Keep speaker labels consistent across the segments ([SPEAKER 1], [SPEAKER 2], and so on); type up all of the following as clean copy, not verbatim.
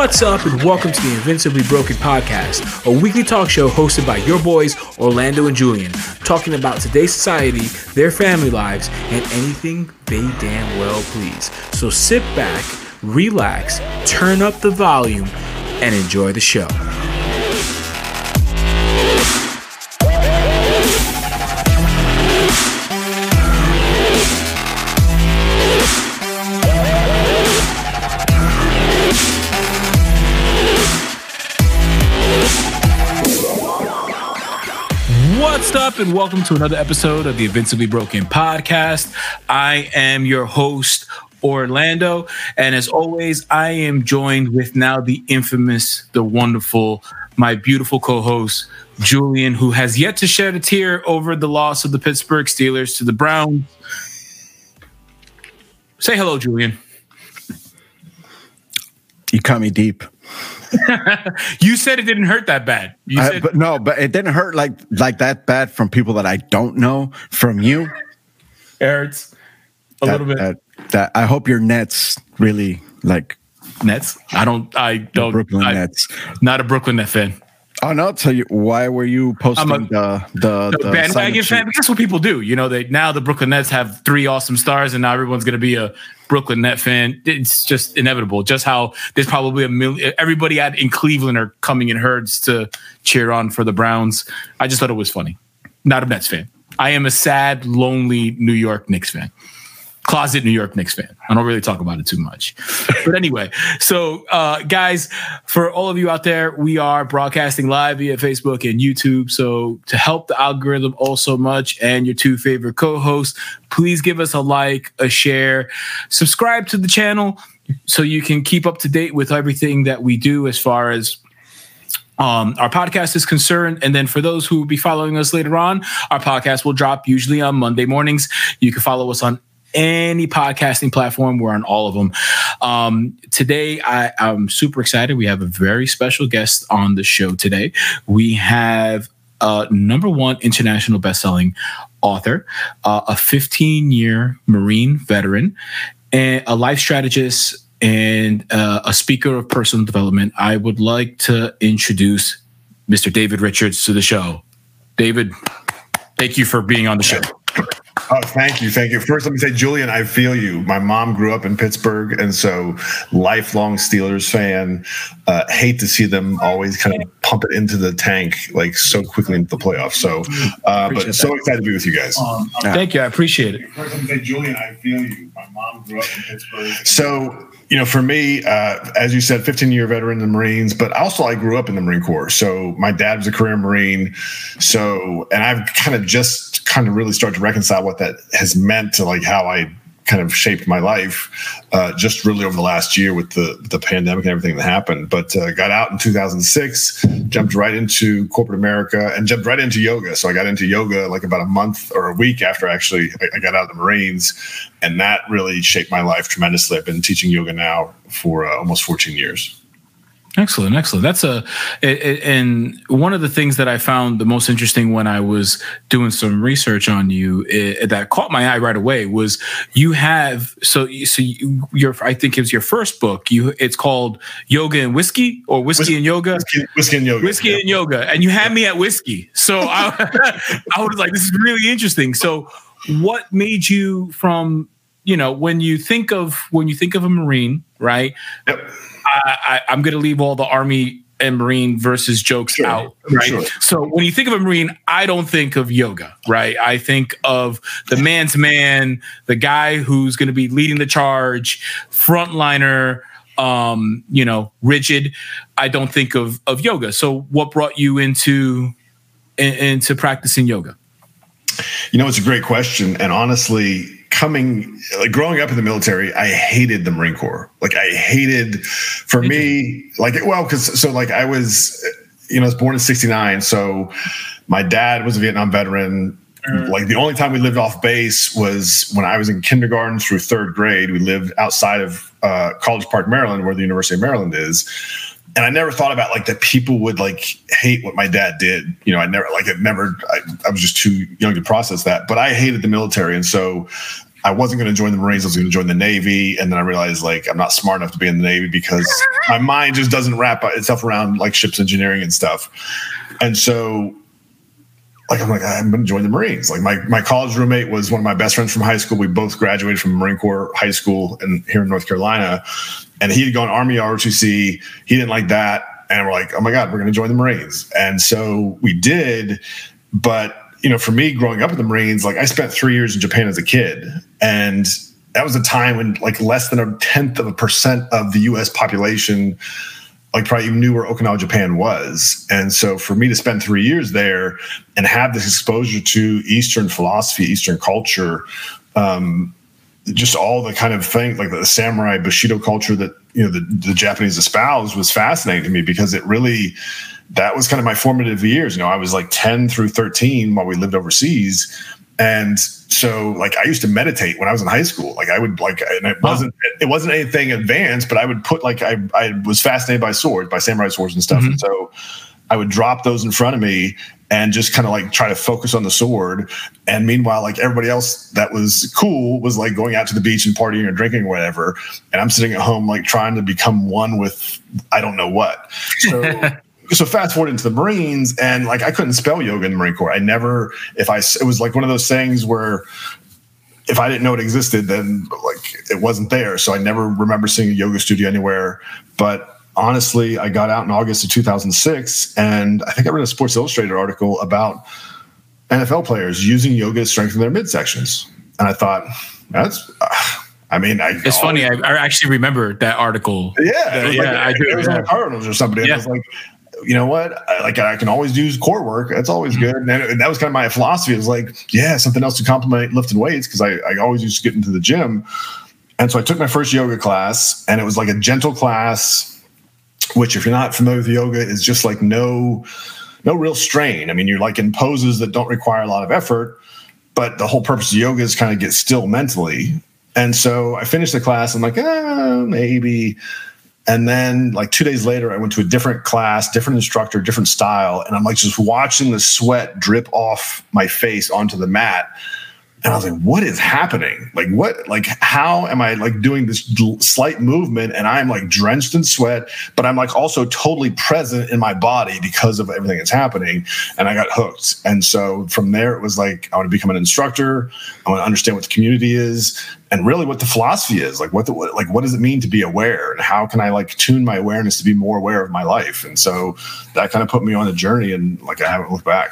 [SPEAKER 1] What's up, and welcome to the Invincibly Broken Podcast, a weekly talk show hosted by your boys Orlando and Julian, talking about today's society, their family lives, and anything they damn well please. So sit back, relax, turn up the volume, and enjoy the show. What's up, and welcome to another episode of the Invincibly Broken Podcast. I am your host, Orlando, and as always, I am joined with now the infamous, the wonderful, my beautiful co-host, Julian, who has yet to shed a tear over the loss of the Pittsburgh Steelers to the Browns. Say hello, Julian.
[SPEAKER 2] You cut me deep.
[SPEAKER 1] You said it didn't hurt that bad.
[SPEAKER 2] But it didn't hurt like that bad from people that I don't know. From you,
[SPEAKER 1] it hurts a little bit.
[SPEAKER 2] That I hope your Nets really like
[SPEAKER 1] Nets. I don't.
[SPEAKER 2] Brooklyn Nets.
[SPEAKER 1] Not a Brooklyn Net fan.
[SPEAKER 2] Oh no! I'll tell you why were you posting the
[SPEAKER 1] bandwagon fan? That's what people do. You know, now the Brooklyn Nets have 3 awesome stars, and now everyone's going to be a Brooklyn Net fan. It's just inevitable. Just how there's probably everybody in Cleveland are coming in herds to cheer on for the Browns. I just thought it was funny. Not a Nets fan. I am a sad, lonely New York Knicks fan. Closet New York Knicks fan. I don't really talk about it too much. But anyway, so guys, for all of you out there, we are broadcasting live via Facebook and YouTube. So to help the algorithm all so much and your 2 favorite co-hosts, please give us a like, a share, subscribe to the channel so you can keep up to date with everything that we do as far as our podcast is concerned. And then for those who will be following us later on, our podcast will drop usually on Monday mornings. You can follow us on any podcasting platform. We're on all of them. Today, I'm super excited. We have a very special guest on the show today. We have a #1 international bestselling author, a 15-year Marine veteran, and a life strategist, and a speaker of personal development. I would like to introduce Mr. David Richards to the show. David, thank you for being on the show.
[SPEAKER 3] Oh, thank you. Thank you. First, let me say, Julian, I feel you. My mom grew up in Pittsburgh, and so lifelong Steelers fan. Hate to see them always kind of pump it into the tank like so quickly into the playoffs. So, but so excited to be with you guys.
[SPEAKER 1] Thank you. I appreciate it.
[SPEAKER 3] First, let me say, Julian, I feel you. My mom grew up in Pittsburgh. So, for me, as you said, 15-year veteran in the Marines, but also I grew up in the Marine Corps. So my dad was a career Marine. So, and I've kind of really started to reconcile what that has meant to like how I kind of shaped my life just really over the last year with the pandemic and everything that happened. But got out in 2006, jumped right into corporate America and jumped right into yoga. So I got into yoga like about a month or a week after I got out of the Marines. And that really shaped my life tremendously. I've been teaching yoga now for almost 14 years.
[SPEAKER 1] Excellent. That's and one of the things that I found the most interesting when I was doing some research on you that caught my eye right away was you have I think it was your first book. It's called Yoga and Whiskey or Whiskey and Yoga.
[SPEAKER 3] Whiskey and Yoga.
[SPEAKER 1] Whiskey and Yoga, and you had me at whiskey. So I was like, this is really interesting. So what made you from when you think of a Marine, right?
[SPEAKER 3] Yep.
[SPEAKER 1] I'm going to leave all the Army and Marine versus jokes out, right? Sure. So when you think of a Marine, I don't think of yoga, right? I think of the man's man, the guy who's going to be leading the charge, frontliner, rigid. I don't think of yoga. So what brought you into practicing yoga?
[SPEAKER 3] It's a great question. And honestly, growing up in the military, I hated the Marine Corps. Like I hated, I was born in 1969. So my dad was a Vietnam veteran. Like the only time we lived off base was when I was in kindergarten through 3rd grade. We lived outside of College Park, Maryland, where the University of Maryland is. And I never thought about like that people would like hate what my dad did. I was just too young to process that, but I hated the military. And so I wasn't going to join the Marines. I was going to join the Navy. And then I realized like I'm not smart enough to be in the Navy because my mind just doesn't wrap itself around like ships engineering and stuff. And so like, I'm like, I'm going to join the Marines. Like my college roommate was one of my best friends from high school. We both graduated from Marine Corps high school here in North Carolina. And he had gone Army ROTC. He didn't like that. And we're like, oh my God, we're going to join the Marines. And so we did. But, you know, for me growing up in the Marines, like I spent 3 years in Japan as a kid. And that was a time when like less than 0.1% of the US population like probably even knew where Okinawa, Japan was. And so for me to spend 3 years there and have this exposure to Eastern philosophy, Eastern culture, just all the kind of things like the samurai Bushido culture that, you know, the Japanese espoused was fascinating to me because it really, that was kind of my formative years. You know, I was like 10 through 13 while we lived overseas. And so like I used to meditate when I was in high school. Like I would like, and it wasn't anything advanced, but I would put like, I was fascinated by swords, by samurai swords and stuff. Mm-hmm. And so I would drop those in front of me and just kind of like try to focus on the sword. And meanwhile, like everybody else that was cool was like going out to the beach and partying or drinking or whatever. And I'm sitting at home, like trying to become one with, I don't know what. So fast forward into the Marines, and like I couldn't spell yoga in the Marine Corps. It was like one of those things where if I didn't know it existed, then like it wasn't there. So I never remember seeing a yoga studio anywhere. But honestly, I got out in August of 2006, and I think I read a Sports Illustrated article about NFL players using yoga to strengthen their midsections. And I thought, it's
[SPEAKER 1] funny. I actually remember that article.
[SPEAKER 3] Yeah. I do. It was on the Cardinals or somebody. Yeah. I was like, you know what? I can always do core work. That's always good. And that was kind of my philosophy. It was like, yeah, something else to complement lifting weights because I always used to get into the gym. And so I took my first yoga class, and it was like a gentle class, which if you're not familiar with yoga is just like no real strain. I mean, you're like in poses that don't require a lot of effort, but the whole purpose of yoga is kind of get still mentally. And so I finished the class. I'm like, maybe. And then like 2 days later, I went to a different class, different instructor, different style. And I'm like just watching the sweat drip off my face onto the mat. And I was like, what is happening? How am I like doing this slight movement? And I'm like drenched in sweat, but I'm like also totally present in my body because of everything that's happening. And I got hooked. And so from there, it was like, I want to become an instructor. I want to understand what the community is and really what the philosophy is. What does it mean to be aware? And how can I like tune my awareness to be more aware of my life? And so that kind of put me on a journey, and like, I haven't looked back.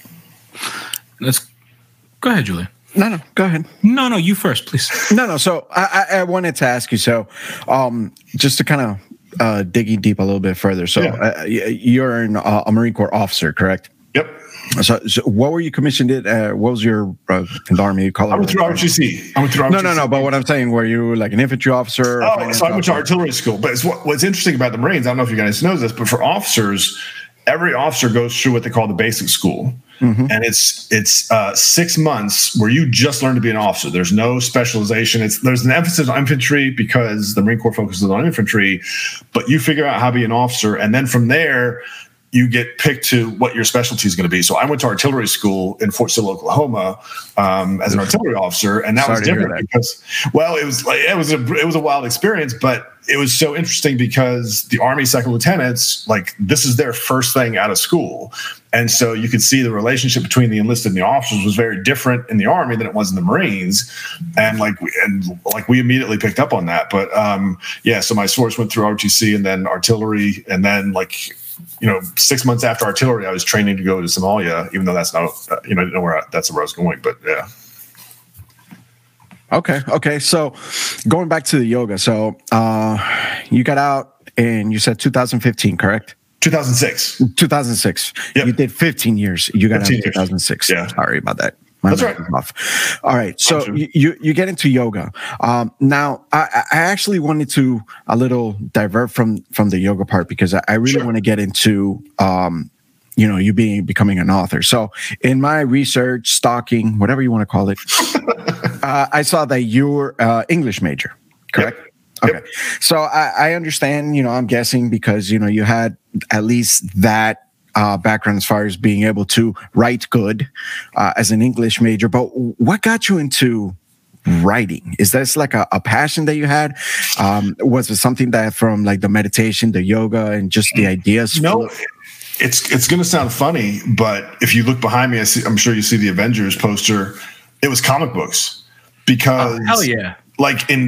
[SPEAKER 1] Go ahead, Julian.
[SPEAKER 2] No, go ahead.
[SPEAKER 1] No, you first, please.
[SPEAKER 2] No. So I wanted to ask you, so just to kind of digging deep a little bit further. So you're a Marine Corps officer, correct?
[SPEAKER 3] Yep.
[SPEAKER 2] So what were you commissioned at? What was your in the Army?
[SPEAKER 3] I went through ROTC.
[SPEAKER 2] No. But what I'm saying, were you like an infantry officer?
[SPEAKER 3] So I went to artillery school. But what's interesting about the Marines, I don't know if you guys know this, but for officers, every officer goes through what they call the basic school. Mm-hmm. And it's 6 months where you just learn to be an officer. There's no specialization. There's an emphasis on infantry because the Marine Corps focuses on infantry, but you figure out how to be an officer. And then from there, you get picked to what your specialty is going to be. So I went to artillery school in Fort Sill, Oklahoma, as an artillery officer, and that was different because, well, it was a wild experience, but it was so interesting because the Army second lieutenants, like this is their first thing out of school, and so you could see the relationship between the enlisted and the officers was very different in the Army than it was in the Marines, and we immediately picked up on that. But so my source went through ROTC and then artillery, and then 6 months after artillery, I was training to go to Somalia, even though that's not, I didn't know where I was going, but yeah.
[SPEAKER 2] Okay. So going back to the yoga. So you got out and you said 2015, correct?
[SPEAKER 3] 2006.
[SPEAKER 2] Yep. You did 15 years. You got out in 2006.
[SPEAKER 3] Yeah.
[SPEAKER 2] Sorry about that.
[SPEAKER 3] That's right.
[SPEAKER 2] All right. So you get into yoga. Now, I actually wanted to a little divert from the yoga part because I really want to get into, you becoming an author. So in my research, stalking, whatever you want to call it, I saw that you were English major, correct?
[SPEAKER 3] Yep.
[SPEAKER 2] Okay.
[SPEAKER 3] Yep.
[SPEAKER 2] So I understand, I'm guessing because, you had at least that background as far as being able to write good as an English major. But what got you into writing? Is this like a passion that you had? Was it something that from like the meditation, the yoga, and just the ideas?
[SPEAKER 3] No, it's going to sound funny, but if you look behind me, I'm sure you see the Avengers poster. It was comic books, because
[SPEAKER 1] hell yeah.
[SPEAKER 3] Like in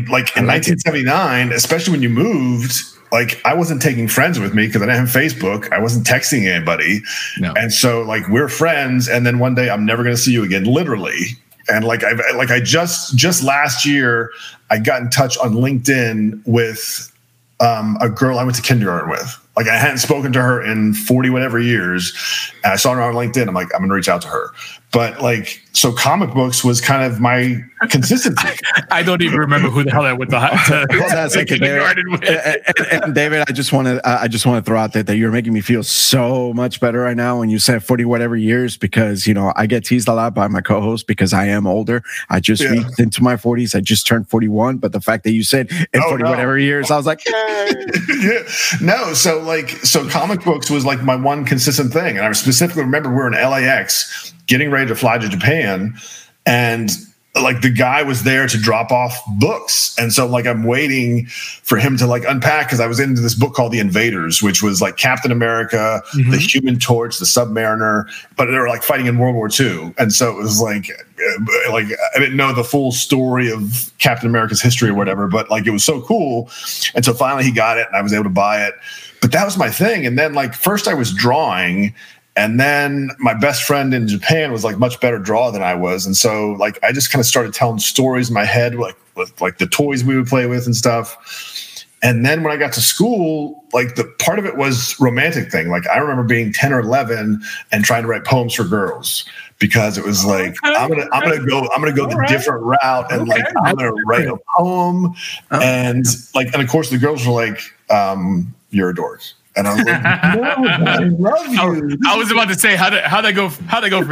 [SPEAKER 3] 1979, especially when you moved, like I wasn't taking friends with me because I didn't have Facebook. I wasn't texting anybody. No. And so like we're friends. And then one day I'm never going to see you again, literally. And I just last year, I got in touch on LinkedIn with a girl I went to kindergarten with. Like I hadn't spoken to her in 40 whatever years. And I saw her on LinkedIn. I'm like, I'm going to reach out to her. But like, so comic books was kind of my consistency.
[SPEAKER 1] I don't even remember who the hell I went to
[SPEAKER 2] kindergarten with. And David, I just want to throw out that you're making me feel so much better right now when you said 40 whatever years, because, you know, I get teased a lot by my co-host because I am older. I just reached into my 40s. I just turned 41. But the fact that you said in 40 whatever years, I was like,
[SPEAKER 3] yeah. No. So comic books was like my one consistent thing. And I specifically remember we were in LAX getting ready to fly to Japan, and like the guy was there to drop off books. And so like I'm waiting for him to like unpack, because I was into this book called The Invaders, which was like Captain America, the Human Torch, the Submariner, but they were like fighting in World War II. And so it was like I didn't know the full story of Captain America's history or whatever, but like it was so cool. And so finally he got it and I was able to buy it. But that was my thing. And then like first I was drawing, and then my best friend in Japan was like much better drawer than I was. And so like I just kind of started telling stories in my head, like with like the toys we would play with and stuff. And then when I got to school, like the part of it was romantic thing. Like I remember being 10 or 11 and trying to write poems for girls, because it was like, I'm gonna go the different route, and like I'm gonna write a poem. And of course the girls were like, you're a dork. And I was like, no, I love you.
[SPEAKER 1] I was about to say, how'd that go for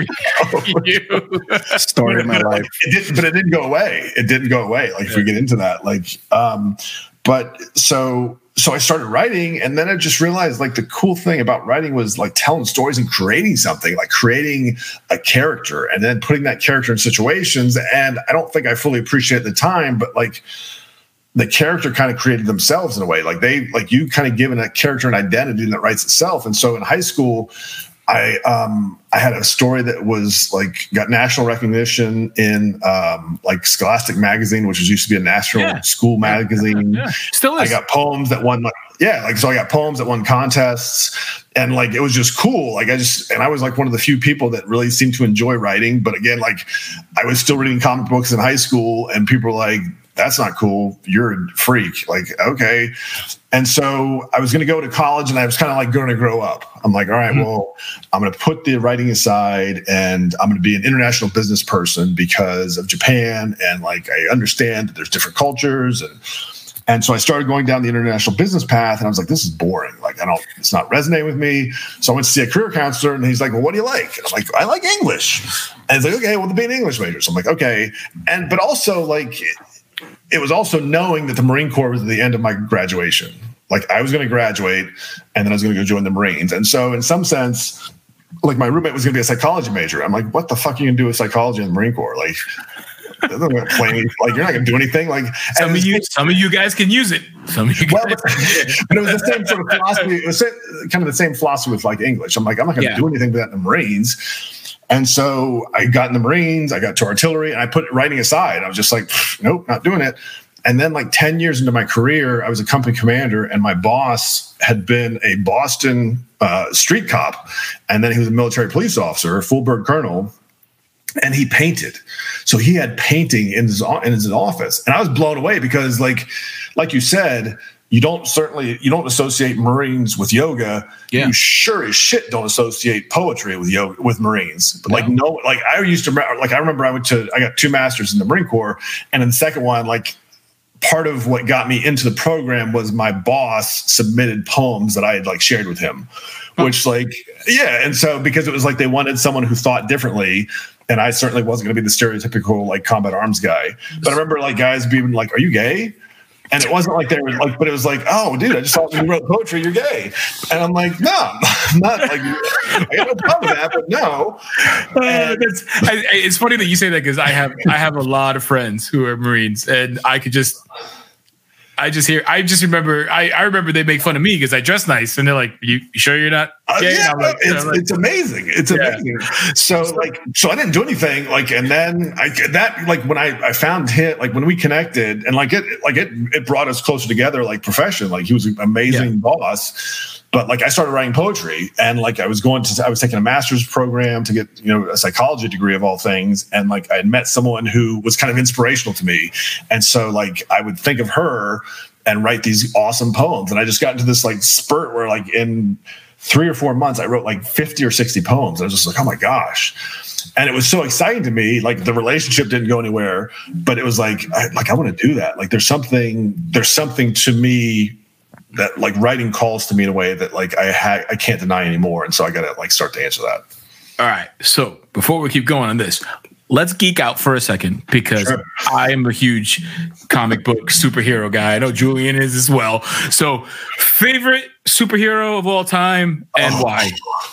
[SPEAKER 1] you?
[SPEAKER 2] Story of my life.
[SPEAKER 3] But it didn't go away. Like if we get into that, like, but so I started writing, and then I just realized like the cool thing about writing was like telling stories and creating something, like creating a character and then putting that character in situations. And I don't think I fully appreciate the time, but like, the character kind of created themselves in a way. Like you kind of given a character an identity that writes itself. And so in high school, I had a story that was like got national recognition in like Scholastic magazine, which used to be a national school magazine.
[SPEAKER 1] Yeah. Still is.
[SPEAKER 3] I got poems that won so I got poems that won contests, and like it was just cool. Like I was like one of the few people that really seemed to enjoy writing. But again, like I was still reading comic books in high school, and people were like, that's not cool. You're a freak. Like, okay. And so I was going to go to college, and I was kind of like going to grow up. I'm like, all right, well, I'm going to put the writing aside, and I'm going to be an international business person because of Japan. And like, I understand that there's different cultures. And so I started going down the international business path, and I was like, this is boring. Like, it's not resonating with me. So I went to see a career counselor, and he's like, well, what do you like? And I'm like, I like English. And he's like, okay, well, to be an English major. So I'm like, okay. But also like, it was also knowing that the Marine Corps was at the end of my graduation. Like I was going to graduate, and then I was going to go join the Marines. And so in some sense, like my roommate was going to be a psychology major. I'm like, what the fuck are you going to do with psychology in the Marine Corps? Like, like you're not going to do anything. Like
[SPEAKER 1] some of you guys can use it. Some of you guys.
[SPEAKER 3] But it was the same sort of philosophy. It was kind of the same philosophy with like English. I'm like, I'm not going to do anything with that in the Marines. And so I got in the Marines, I got to artillery, and I put writing aside. I was just like, nope, not doing it. And then like 10 years into my career, I was a company commander, and my boss had been a Boston street cop. And then he was a military police officer, full bird colonel, and he painted. So he had painting in his office. And I was blown away because like you said, you don't associate Marines with yoga. Yeah. You sure as shit don't associate poetry with yoga with Marines. But I remember I got 2 masters in the Marine Corps, and in the second one, like part of what got me into the program was my boss submitted poems that I had like shared with him, which and so because it was like they wanted someone who thought differently. And I certainly wasn't going to be the stereotypical like combat arms guy. But I remember like guys being like, "Are you gay?" And it wasn't like they were like, but it was like, oh, dude, I just thought when you wrote poetry, you're gay. And I'm like, no, I'm not like, I got no problem with that, but no.
[SPEAKER 1] It's funny that you say that because I have a lot of friends who are Marines, and I remember they make fun of me because I dress nice, and they're like, "You sure you're not gay?"
[SPEAKER 3] Like, it's amazing. It's amazing. So I didn't do anything. Like, and then when I found him, like when we connected, and it brought us closer together, like profession. Like he was an amazing boss. But like I started writing poetry, and like I was taking a master's program to get a psychology degree of all things, and like I had met someone who was kind of inspirational to me, and so like I would think of her and write these awesome poems, and I just got into this like spurt where like in 3 or 4 months I wrote like 50 or 60 poems. I was just like, oh my gosh. And it was so exciting to me. Like the relationship didn't go anywhere, but it was like I want to do that. Like there's something to me that like writing calls to me in a way that like I can't deny anymore. And so I got to like start to answer that.
[SPEAKER 1] All right. So before we keep going on this, let's geek out for a second because I am a huge comic book superhero guy. I know Julian is as well. So favorite superhero of all time and why?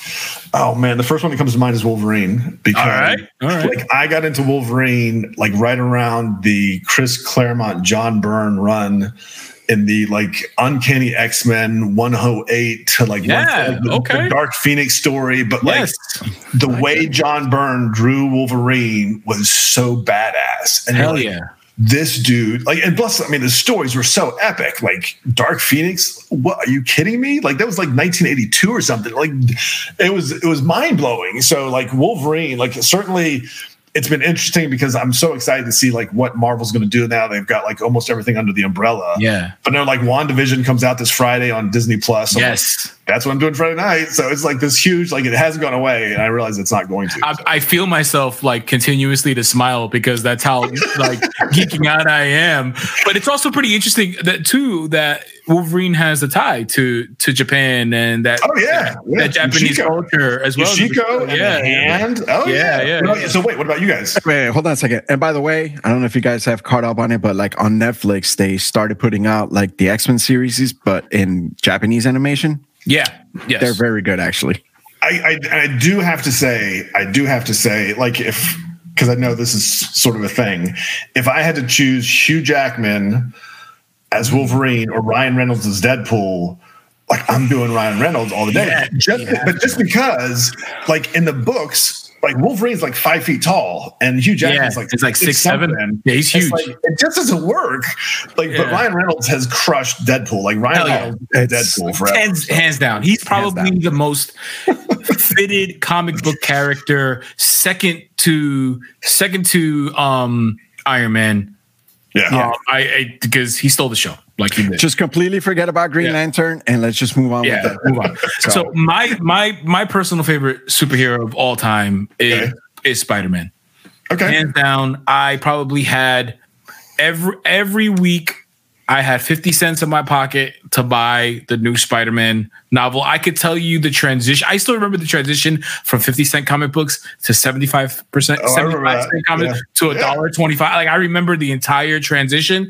[SPEAKER 3] Oh man, the first one that comes to mind is Wolverine because
[SPEAKER 1] all right.
[SPEAKER 3] Like I got into Wolverine like right around the Chris Claremont, John Byrne run in the like Uncanny X-Men 108 to like the Dark Phoenix story. But like the way John Byrne drew Wolverine was so badass. And
[SPEAKER 1] hell yeah.
[SPEAKER 3] This dude, like, and plus, I mean, the stories were so epic. Like Dark Phoenix, what are you kidding me? Like that was like 1982 or something. Like it was mind blowing. So like Wolverine, like certainly it's been interesting because I'm so excited to see like what Marvel's going to do now. They've got like almost everything under the umbrella.
[SPEAKER 1] Yeah.
[SPEAKER 3] But now like WandaVision comes out this Friday on Disney Plus.
[SPEAKER 1] Yes.
[SPEAKER 3] Like, that's what I'm doing Friday night. So it's like this huge, like it hasn't gone away. And I realize it's not going to.
[SPEAKER 1] I feel myself like continuously to smile because that's how like geeking out I am. But it's also pretty interesting that Wolverine has a tie to Japan and that that Japanese culture as well.
[SPEAKER 3] Yoshiko and So wait, what about you guys?
[SPEAKER 2] Wait, hold on a second. And by the way, I don't know if you guys have caught up on it, but like on Netflix, they started putting out like the X-Men series, but in Japanese animation.
[SPEAKER 1] Yeah. Yes.
[SPEAKER 2] They're very good, actually.
[SPEAKER 3] I do have to say, like because I know this is sort of a thing. If I had to choose Hugh Jackman as Wolverine or Ryan Reynolds as Deadpool, like I'm doing Ryan Reynolds all the day. But just because, like in the books, like Wolverine's like 5 feet tall, and Hugh Jackman's like
[SPEAKER 1] 6'7". Yeah, he's huge.
[SPEAKER 3] Like, it just doesn't work. Like, but Ryan Reynolds has crushed Deadpool. Like Ryan Reynolds is Deadpool forever.
[SPEAKER 1] Hands down, he's probably the most fitted comic book character, second to Iron Man.
[SPEAKER 3] Yeah,
[SPEAKER 1] because he stole the show. Like he did.
[SPEAKER 2] Just completely forget about Green Lantern and let's just move on with that.
[SPEAKER 1] Move on. So my personal favorite superhero of all time is Spider-Man.
[SPEAKER 3] Okay.
[SPEAKER 1] Hands down, I probably had every week I had 50 cents in my pocket to buy the new Spider-Man novel. I could tell you the transition. I still remember the transition from 50-cent comic books to 75% comic to $1.25. Like I remember the entire transition.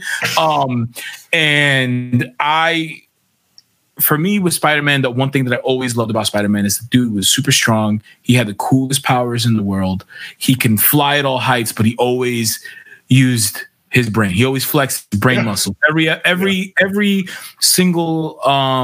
[SPEAKER 1] And for me with Spider-Man, the one thing that I always loved about Spider-Man is the dude was super strong. He had the coolest powers in the world. He can fly at all heights, but he always used his brain. He always flexed his brain muscle. Every single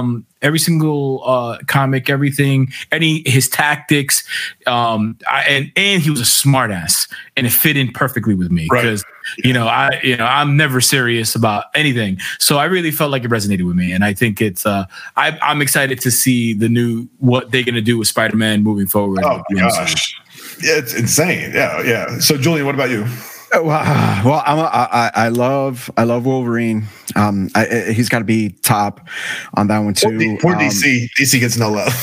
[SPEAKER 1] comic, everything, his tactics, and he was a smart ass, and it fit in perfectly with me because I'm never serious about anything. So I really felt like it resonated with me, and I think it's I'm excited to see what they're gonna do with Spider-Man moving forward.
[SPEAKER 3] Oh my gosh, it's insane. Yeah. So Julian, what about you?
[SPEAKER 2] Well, I love Wolverine. He's got to be top on that one too.
[SPEAKER 3] Poor DC. DC gets no love.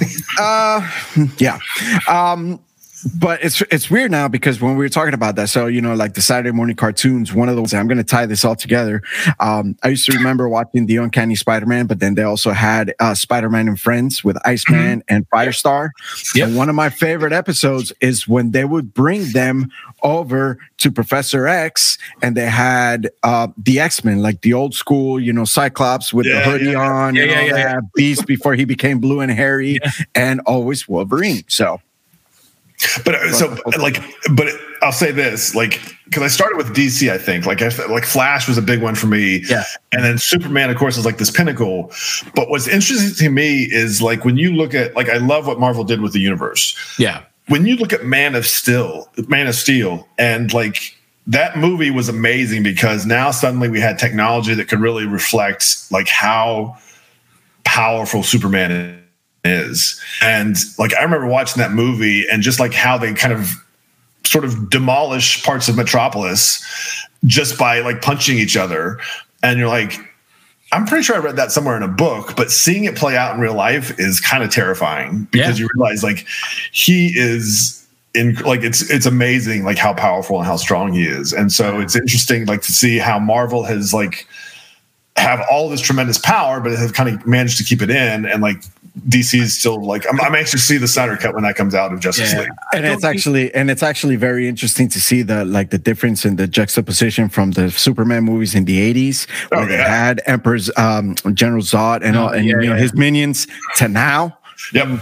[SPEAKER 2] Yeah. But it's weird now because when we were talking about that, so like the Saturday morning cartoons, one of those, I'm going to tie this all together. I used to remember watching the Uncanny Spider-Man, but then they also had Spider-Man and Friends with Iceman and Firestar. Yep. And one of my favorite episodes is when they would bring them over to Professor X, and they had the X-Men, like the old school, Cyclops with the hoodie on, Beast before he became blue and hairy, and always Wolverine. So.
[SPEAKER 3] But I'll say this, because I started with DC, I think, like Flash was a big one for me, and then Superman, of course, is like this pinnacle. But what's interesting to me is like when you look at I love what Marvel did with the universe.
[SPEAKER 1] Yeah,
[SPEAKER 3] when you look at Man of Steel, and like that movie was amazing because now suddenly we had technology that could really reflect like how powerful Superman is. And like I remember watching that movie and just like how they kind of sort of demolish parts of Metropolis just by like punching each other. And you're like, I'm pretty sure I read that somewhere in a book, but seeing it play out in real life is kind of terrifying because you realize like he is it's amazing like how powerful and how strong he is. And so it's interesting like to see how Marvel has like have all this tremendous power, but have kind of managed to keep it in. And like DC is still like, I'm anxious to see the Snyder Cut when that comes out of Justice League.
[SPEAKER 2] And it's actually very interesting to see the difference in the juxtaposition from the Superman movies in the 80s where they had Emperor's General Zod and his minions to now.
[SPEAKER 3] Yep.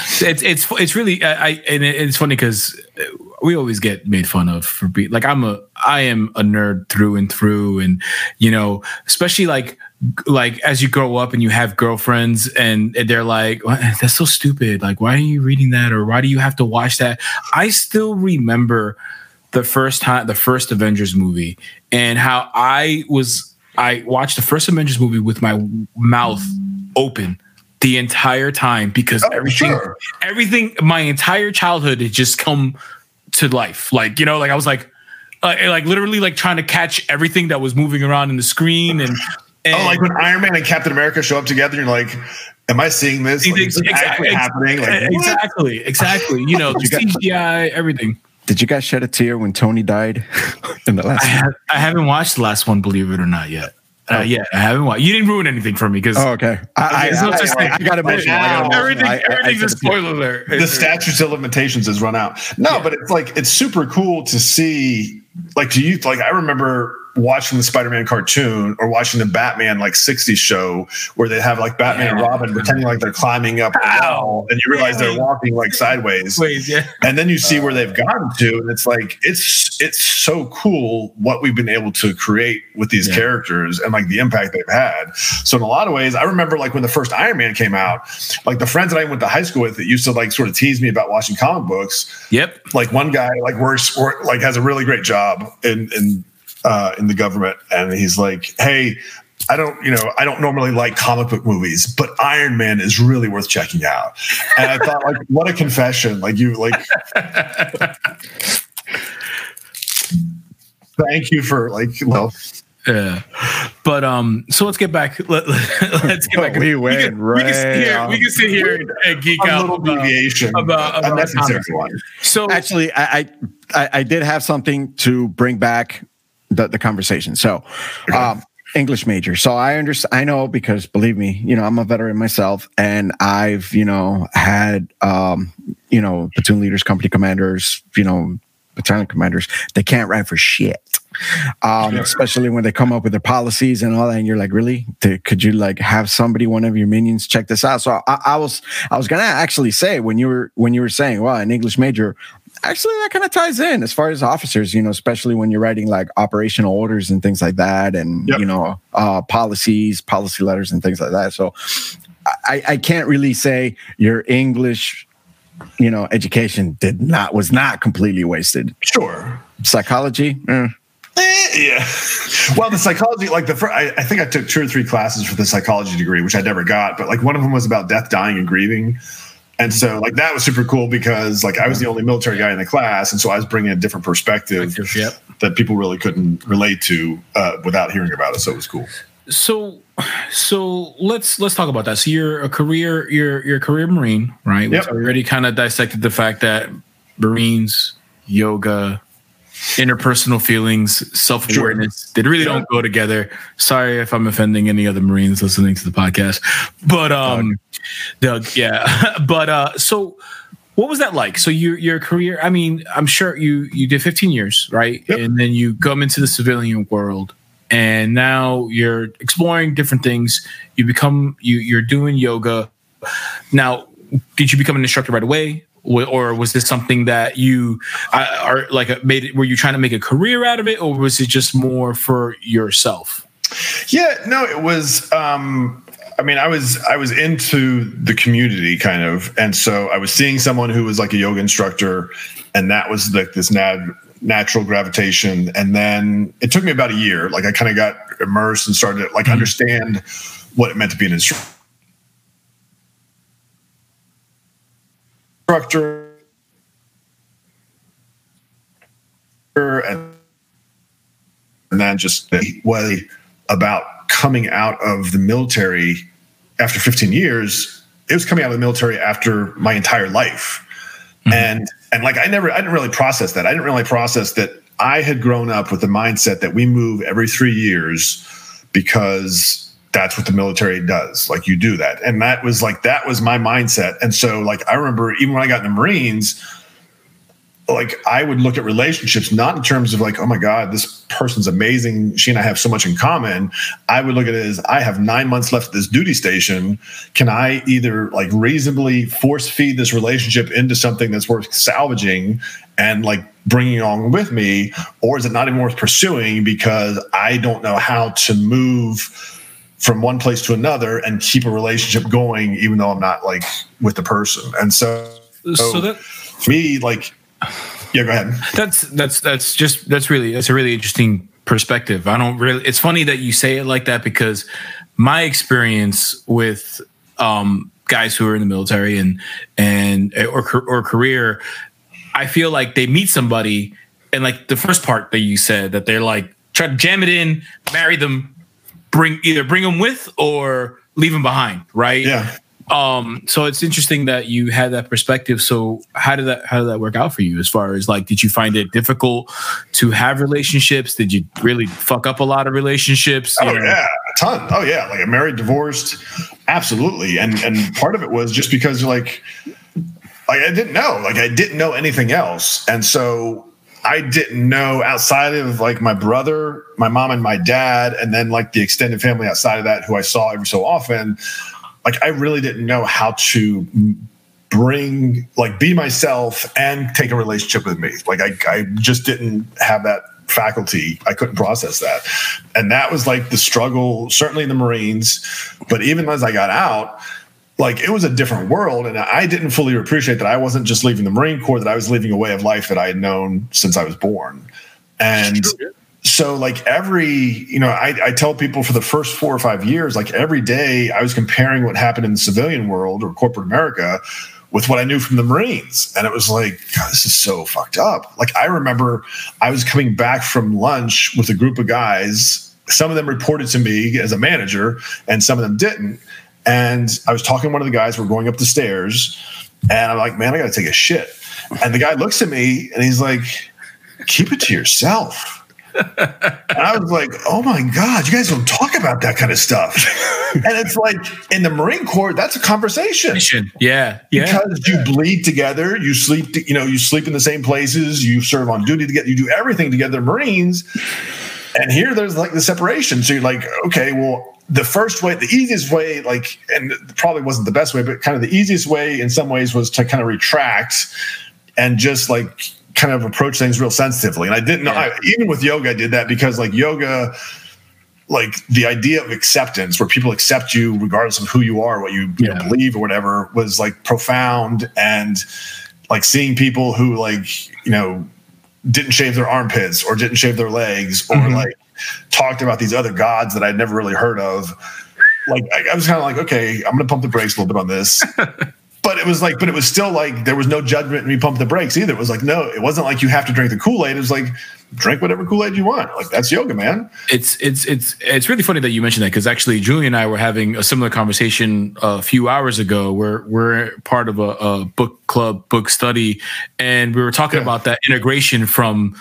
[SPEAKER 1] It's really and it's funny because we always get made fun of for being like I am a nerd through and through, and especially like as you grow up and you have girlfriends and they're like, that's so stupid, like why are you reading that, or why do you have to watch that? I still remember the first Avengers movie and how I watched the first Avengers movie with my mouth open the entire time because everything my entire childhood had just come to life. Like, I was like literally like trying to catch everything that was moving around in the screen and
[SPEAKER 3] like when Iron Man and Captain America show up together, you're like, am I seeing this? Like, is this actually happening? Like,
[SPEAKER 1] exactly. The CGI, everything.
[SPEAKER 2] Did you guys shed a tear when Tony died in the last one?
[SPEAKER 1] I haven't watched the last one, believe it or not, yet. I haven't watched. You didn't ruin anything for me because.
[SPEAKER 2] Oh, okay. I got emotional.
[SPEAKER 1] Everything's a spoiler alert.
[SPEAKER 3] The statute of limitations has run out. No, but it's super cool to see. Like, do you like? I remember watching the Spider-Man cartoon or watching the Batman 60s show where they have like Batman and Robin pretending like they're climbing up a wall, and you realize they're walking like sideways. And then you see where they've gotten to, and it's like it's so cool what we've been able to create with these characters and like the impact they've had. So in a lot of ways, I remember like when the first Iron Man came out, like the friends that I went to high school with that used to like sort of tease me about watching comic books.
[SPEAKER 1] Yep.
[SPEAKER 3] Like one guy like works like has a really great job in the government, and he's like, hey, I don't normally like comic book movies, but Iron Man is really worth checking out. And I thought, like, what a confession. Like, you like thank you for
[SPEAKER 1] yeah. But so let's get back. Let's get back.
[SPEAKER 2] We
[SPEAKER 1] can sit here and geek out about
[SPEAKER 3] unnecessary one.
[SPEAKER 2] So actually, I did have something to bring back the conversation. So, English major. So I know because believe me, I'm a veteran myself, and I've had platoon leaders, company commanders, battalion commanders. They can't write for shit. Especially when they come up with their policies and all that, and you're like, really? Could you like have one of your minions check this out? So I was gonna actually say when you were saying, well, an English major, actually that kind of ties in as far as officers, especially when you're writing like operational orders and things like that, and policy letters and things like that. So I can't really say your English education was not completely wasted.
[SPEAKER 3] Sure.
[SPEAKER 2] Psychology.
[SPEAKER 3] Yeah. Well, the psychology, like I think I took 2 or 3 classes for the psychology degree, which I never got, but like one of them was about death, dying, and grieving. And so like that was super cool because like I was the only military guy in the class, and so I was bringing a different perspective that people really couldn't relate to without hearing about it. So it was cool.
[SPEAKER 1] So let's talk about that. So you're a career Marine, right?
[SPEAKER 3] Yep.
[SPEAKER 1] So we already kind of dissected the fact that Marines, yoga, interpersonal feelings, self-awareness, they really don't go together. Sorry if I'm offending any other Marines listening to the podcast, but Doug, yeah. But so what was that like? So your career, I mean, I'm sure you did 15 years, right?
[SPEAKER 3] Yep.
[SPEAKER 1] And then you come into the civilian world, and now you're exploring different things. You're doing yoga. Now, did you become an instructor right away? Or was this something that you are like were you trying to make a career out of it, or was it just more for yourself?
[SPEAKER 3] Yeah, no, it was. I mean, I was into the community kind of, and so I was seeing someone who was like a yoga instructor, and that was like this natural gravitation. And then it took me about a year. Like I kind of got immersed and started to like understand what it meant to be an instructor. And then just the way about coming out of the military after 15 years, it was coming out of the military after my entire life. And like, I didn't really process that. I didn't really process that I had grown up with the mindset that we move every 3 years because that's what the military does. Like you do that. And that was my mindset. And so like, I remember even when I got in the Marines, like I would look at relationships, not in terms of like, oh my God, this person's amazing, she and I have so much in common. I would look at it as I have 9 months left at this duty station. Can I either like reasonably force feed this relationship into something that's worth salvaging and like bringing on with me? Or is it not even worth pursuing because I don't know how to move from one place to another and keep a relationship going, even though I'm not like with the person. And so that for me, like, yeah, go ahead. That's a really interesting perspective. It's funny that you say it like that, because my experience with guys who are in the military or career, I feel like they meet somebody and like the first part that you said that they're like try to jam it in, marry them, bring them with or leave them behind, right? Yeah.
[SPEAKER 1] So it's interesting that you had that perspective. So how did that work out for you? As far as like, did you find it difficult to have relationships? Did you really fuck up a lot of relationships?
[SPEAKER 3] Yeah, a ton. Oh yeah, like married, divorced, absolutely. And part of it was just because like I didn't know anything else, and so I didn't know outside of like my brother, my mom, and my dad, and then like the extended family outside of that who I saw every so often. Like I really didn't know how to be myself and take a relationship with me. Like I just didn't have that faculty. I couldn't process that. And that was like the struggle, certainly in the Marines, but even as I got out, like it was a different world. And I didn't fully appreciate that I wasn't just leaving the Marine Corps, that I was leaving a way of life that I had known since I was born. And so like I tell people for the first 4 or 5 years, like every day I was comparing what happened in the civilian world or corporate America with what I knew from the Marines. And it was like, God, this is so fucked up. Like I remember I was coming back from lunch with a group of guys. Some of them reported to me as a manager and some of them didn't. And I was talking to one of the guys, we're going up the stairs, and I'm like, man, I got to take a shit. And the guy looks at me and he's like, keep it to yourself. And I was like, oh my God, you guys don't talk about that kind of stuff. And it's like in the Marine Corps, that's a conversation.
[SPEAKER 1] Yeah.
[SPEAKER 3] Because you bleed together, you sleep in the same places, you serve on duty together, you do everything together, Marines. And here there's like the separation. So you're like, okay, well, the easiest way, like, and it probably wasn't the best way, but kind of the easiest way in some ways was to kind of retract and just like kind of approach things real sensitively. And I didn't know, even with yoga, I did that because like yoga, like the idea of acceptance where people accept you regardless of who you are, what you believe or whatever, was like profound. And like seeing people who like, didn't shave their armpits or didn't shave their legs or like talked about these other gods that I'd never really heard of. Like I was kind of like, okay, I'm going to pump the brakes a little bit on this. But it was still like, there was no judgment in me pumping the brakes either. It was like, no, it wasn't like you have to drink the Kool-Aid. It was like, drink whatever Kool-Aid you want. Like that's yoga, man.
[SPEAKER 1] It's really funny that you mentioned that, because actually Julie and I were having a similar conversation a few hours ago. We're part of a book club, book study, and we were talking about that integration from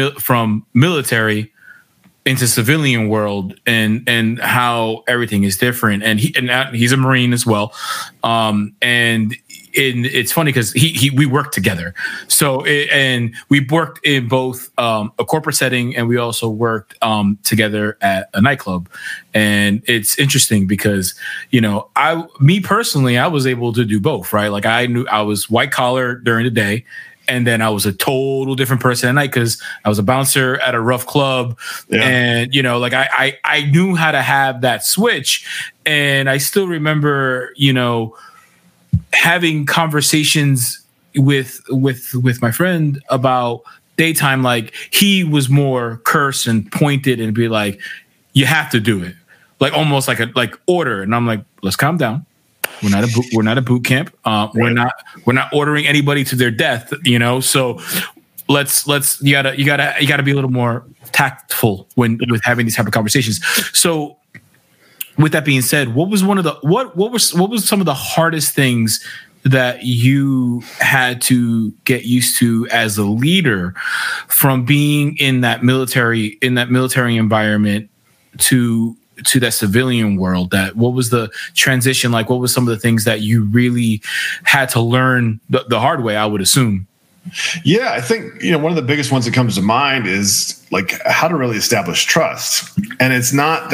[SPEAKER 1] military into civilian world and how everything is different. And he's a Marine as well. And it's funny because we worked together. So and we worked in both a corporate setting, and we also worked together at a nightclub. And it's interesting because, me personally, I was able to do both, right? Like I knew I was white collar during the day, and then I was a total different person at night because I was a bouncer at a rough club. Yeah. And, like I knew how to have that switch. And I still remember, having conversations with my friend about daytime. Like he was more curse and pointed and be like, you have to do it. Like almost like order. And I'm like, let's calm down. We're not a boot camp. We're not ordering anybody to their death, So let's you gotta be a little more tactful with having these type of conversations. So with that being said, what was what was some of the hardest things that you had to get used to as a leader from being in that military environment to that civilian world? What was the transition like? What was some of the things that you really had to learn the hard way, I would assume?
[SPEAKER 3] Yeah, I think, one of the biggest ones that comes to mind is like how to really establish trust. And it's not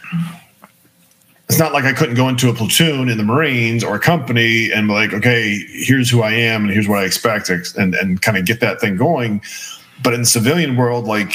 [SPEAKER 3] like I couldn't go into a platoon in the Marines or a company and be like, okay, here's who I am and here's what I expect, and kind of get that thing going. But in the civilian world, like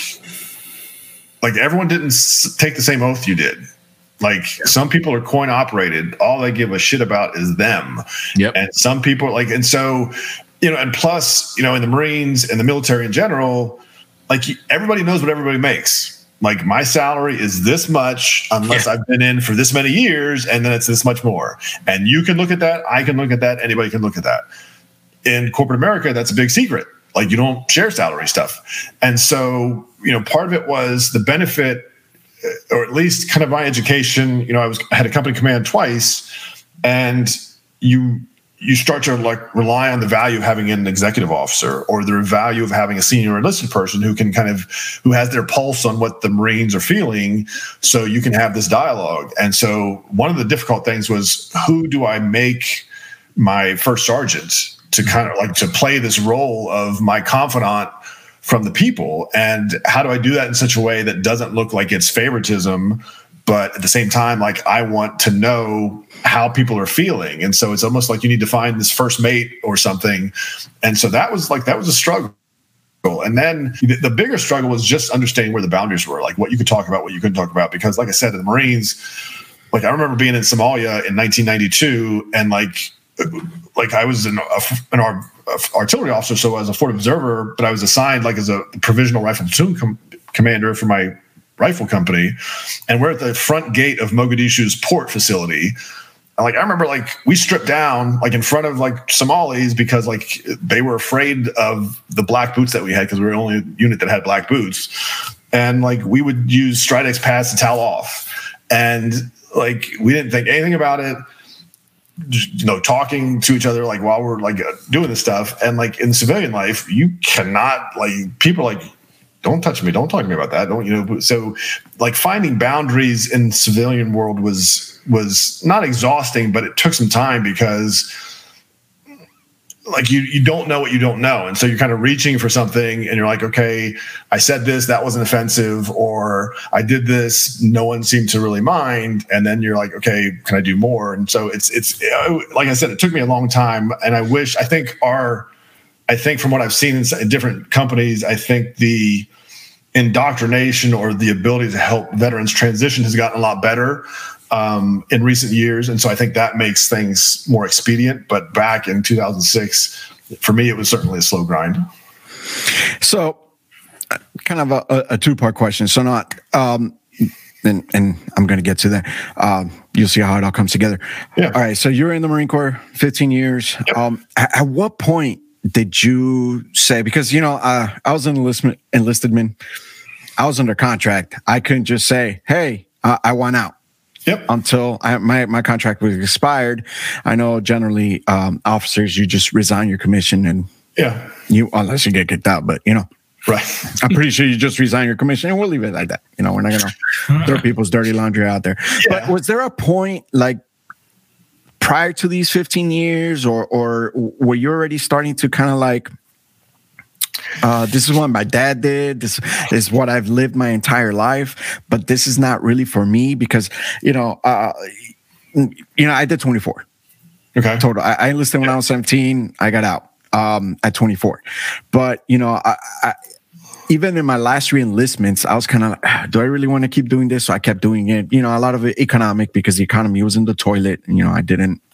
[SPEAKER 3] everyone didn't take the same oath you did. Like some people are coin operated. All they give a shit about is them.
[SPEAKER 1] Yep.
[SPEAKER 3] And some people and so, and plus, in the Marines and the military in general, like everybody knows what everybody makes. Like my salary is this much unless I've been in for this many years, and then it's this much more. And you can look at that. I can look at that. Anybody can look at that. In corporate America, that's a big secret. Like you don't share salary stuff. And so, part of it was the benefit, or at least kind of my education. I had a company command twice, and you start to rely on the value of having an executive officer, or the value of having a senior enlisted person who has their pulse on what the Marines are feeling, so you can have this dialogue. And so one of the difficult things was, who do I make my first sergeant to kind of to play this role of my confidant from the people? And how do I do that in such a way that doesn't look like it's favoritism, but at the same time, like I want to know how people are feeling. And so it's almost like you need to find this first mate or something. And so that was a struggle. And then the bigger struggle was just understanding where the boundaries were, like what you could talk about, what you couldn't talk about. Because like I said, in the Marines, like I remember being in Somalia in 1992, and like I was an artillery officer, so as a forward observer, but I was assigned like as a provisional rifle platoon commander for my rifle company, and we're at the front gate of Mogadishu's port facility. And like I remember, like we stripped down like in front of like Somalis because like they were afraid of the black boots that we had, because we were the only unit that had black boots, and like we would use Stridex pads to towel off, and like we didn't think anything about it. Just, talking to each other like while we're like doing this stuff. And like in civilian life, you cannot, like people like, don't touch me, don't talk to me about that, don't. So like finding boundaries in the civilian world was not exhausting, but it took some time, because like you don't know what you don't know. And so you're kind of reaching for something, and you're like, okay, I said this, that wasn't offensive, or I did this, no one seemed to really mind. And then you're like, okay, can I do more? And so it's like I said, it took me a long time. And I think from what I've seen in different companies, I think the indoctrination or the ability to help veterans transition has gotten a lot better in recent years. And so I think that makes things more expedient. But back in 2006, for me, it was certainly a slow grind.
[SPEAKER 2] So kind of a two-part question. So not, and I'm going to get to that. You'll see how it all comes together.
[SPEAKER 3] Yeah.
[SPEAKER 2] All right. So you were in the Marine Corps 15 years. Yep. At what point did you say, because, I was an enlisted man, I was under contract. I couldn't just say, hey, I want out.
[SPEAKER 3] Yep.
[SPEAKER 2] Until my contract was expired. I know generally officers, you just resign your commission, and unless you get kicked out, but
[SPEAKER 3] right.
[SPEAKER 2] I'm pretty sure you just resign your commission, and we'll leave it like that. We're not gonna throw people's dirty laundry out there. Yeah. But was there a point, like prior to these 15 years, or were you already starting to kind of like, this is what my dad did, this is what I've lived my entire life, but this is not really for me? Because, I did 24.
[SPEAKER 3] Okay.
[SPEAKER 2] Total. I enlisted when I was 17. I got out at 24. But, I even in my last re-enlistments, I was kind of like, do I really want to keep doing this? So I kept doing it, a lot of it economic, because the economy was in the toilet. And, I didn't,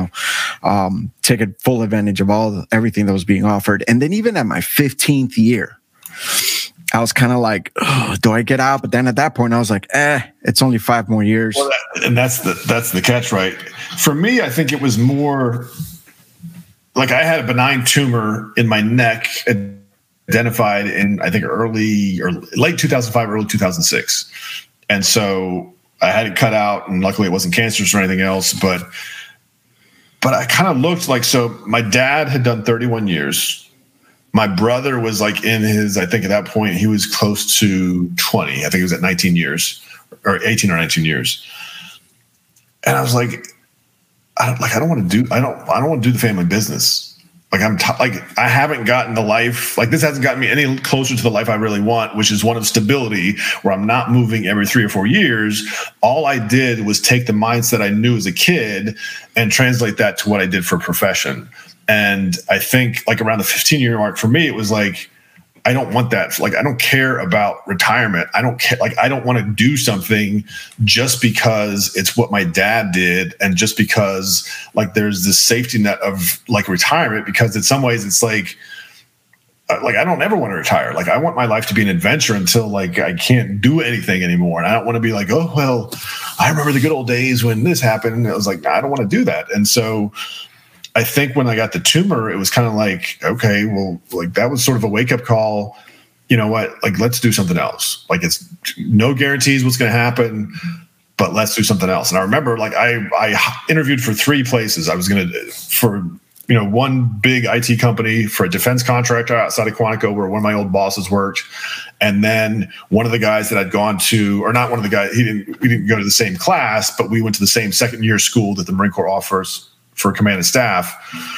[SPEAKER 2] take full advantage of everything that was being offered. And then even at my 15th year, I was kind of like, oh, do I get out? But then at that point, I was like, it's only 5 more years.
[SPEAKER 3] Well, and that's the catch, right? For me, I think it was more like I had a benign tumor in my neck, identified in, I think, early or late 2005, early 2006. And so I had it cut out, and luckily it wasn't cancerous or anything else. But I kind of looked like, so my dad had done 31 years. My brother was like in his, I think at that point, he was close to 20. I think he was at 19 years or 18 or 19 years. And I was like, I don't want to do the family business. Like I haven't gotten the life, like this hasn't gotten me any closer to the life I really want, which is one of stability, where I'm not moving every 3 or 4 years. All I did was take the mindset I knew as a kid and translate that to what I did for a profession. And I think like around the 15-year mark for me, it was like, I don't want that. Like, I don't care about retirement. I don't care. Like, I don't want to do something just because it's what my dad did. And just because like, there's this safety net of like retirement, because in some ways it's like I don't ever want to retire. Like, I want my life to be an adventure until like, I can't do anything anymore. And I don't want to be like, oh, well, I remember the good old days when this happened. And I was like, nah, I don't want to do that. And so I think when I got the tumor, it was kind of like, okay, well, like that was sort of a wake up call. You know what? Like, let's do something else. Like, it's no guarantees what's going to happen, but let's do something else. And I remember like I interviewed for 3 places. I was going to, for, one big IT company, for a defense contractor outside of Quantico where one of my old bosses worked. And then one of the guys that I'd gone to, or not one of the guys, we didn't go to the same class, but we went to the same second year school that the Marine Corps offers for command and staff.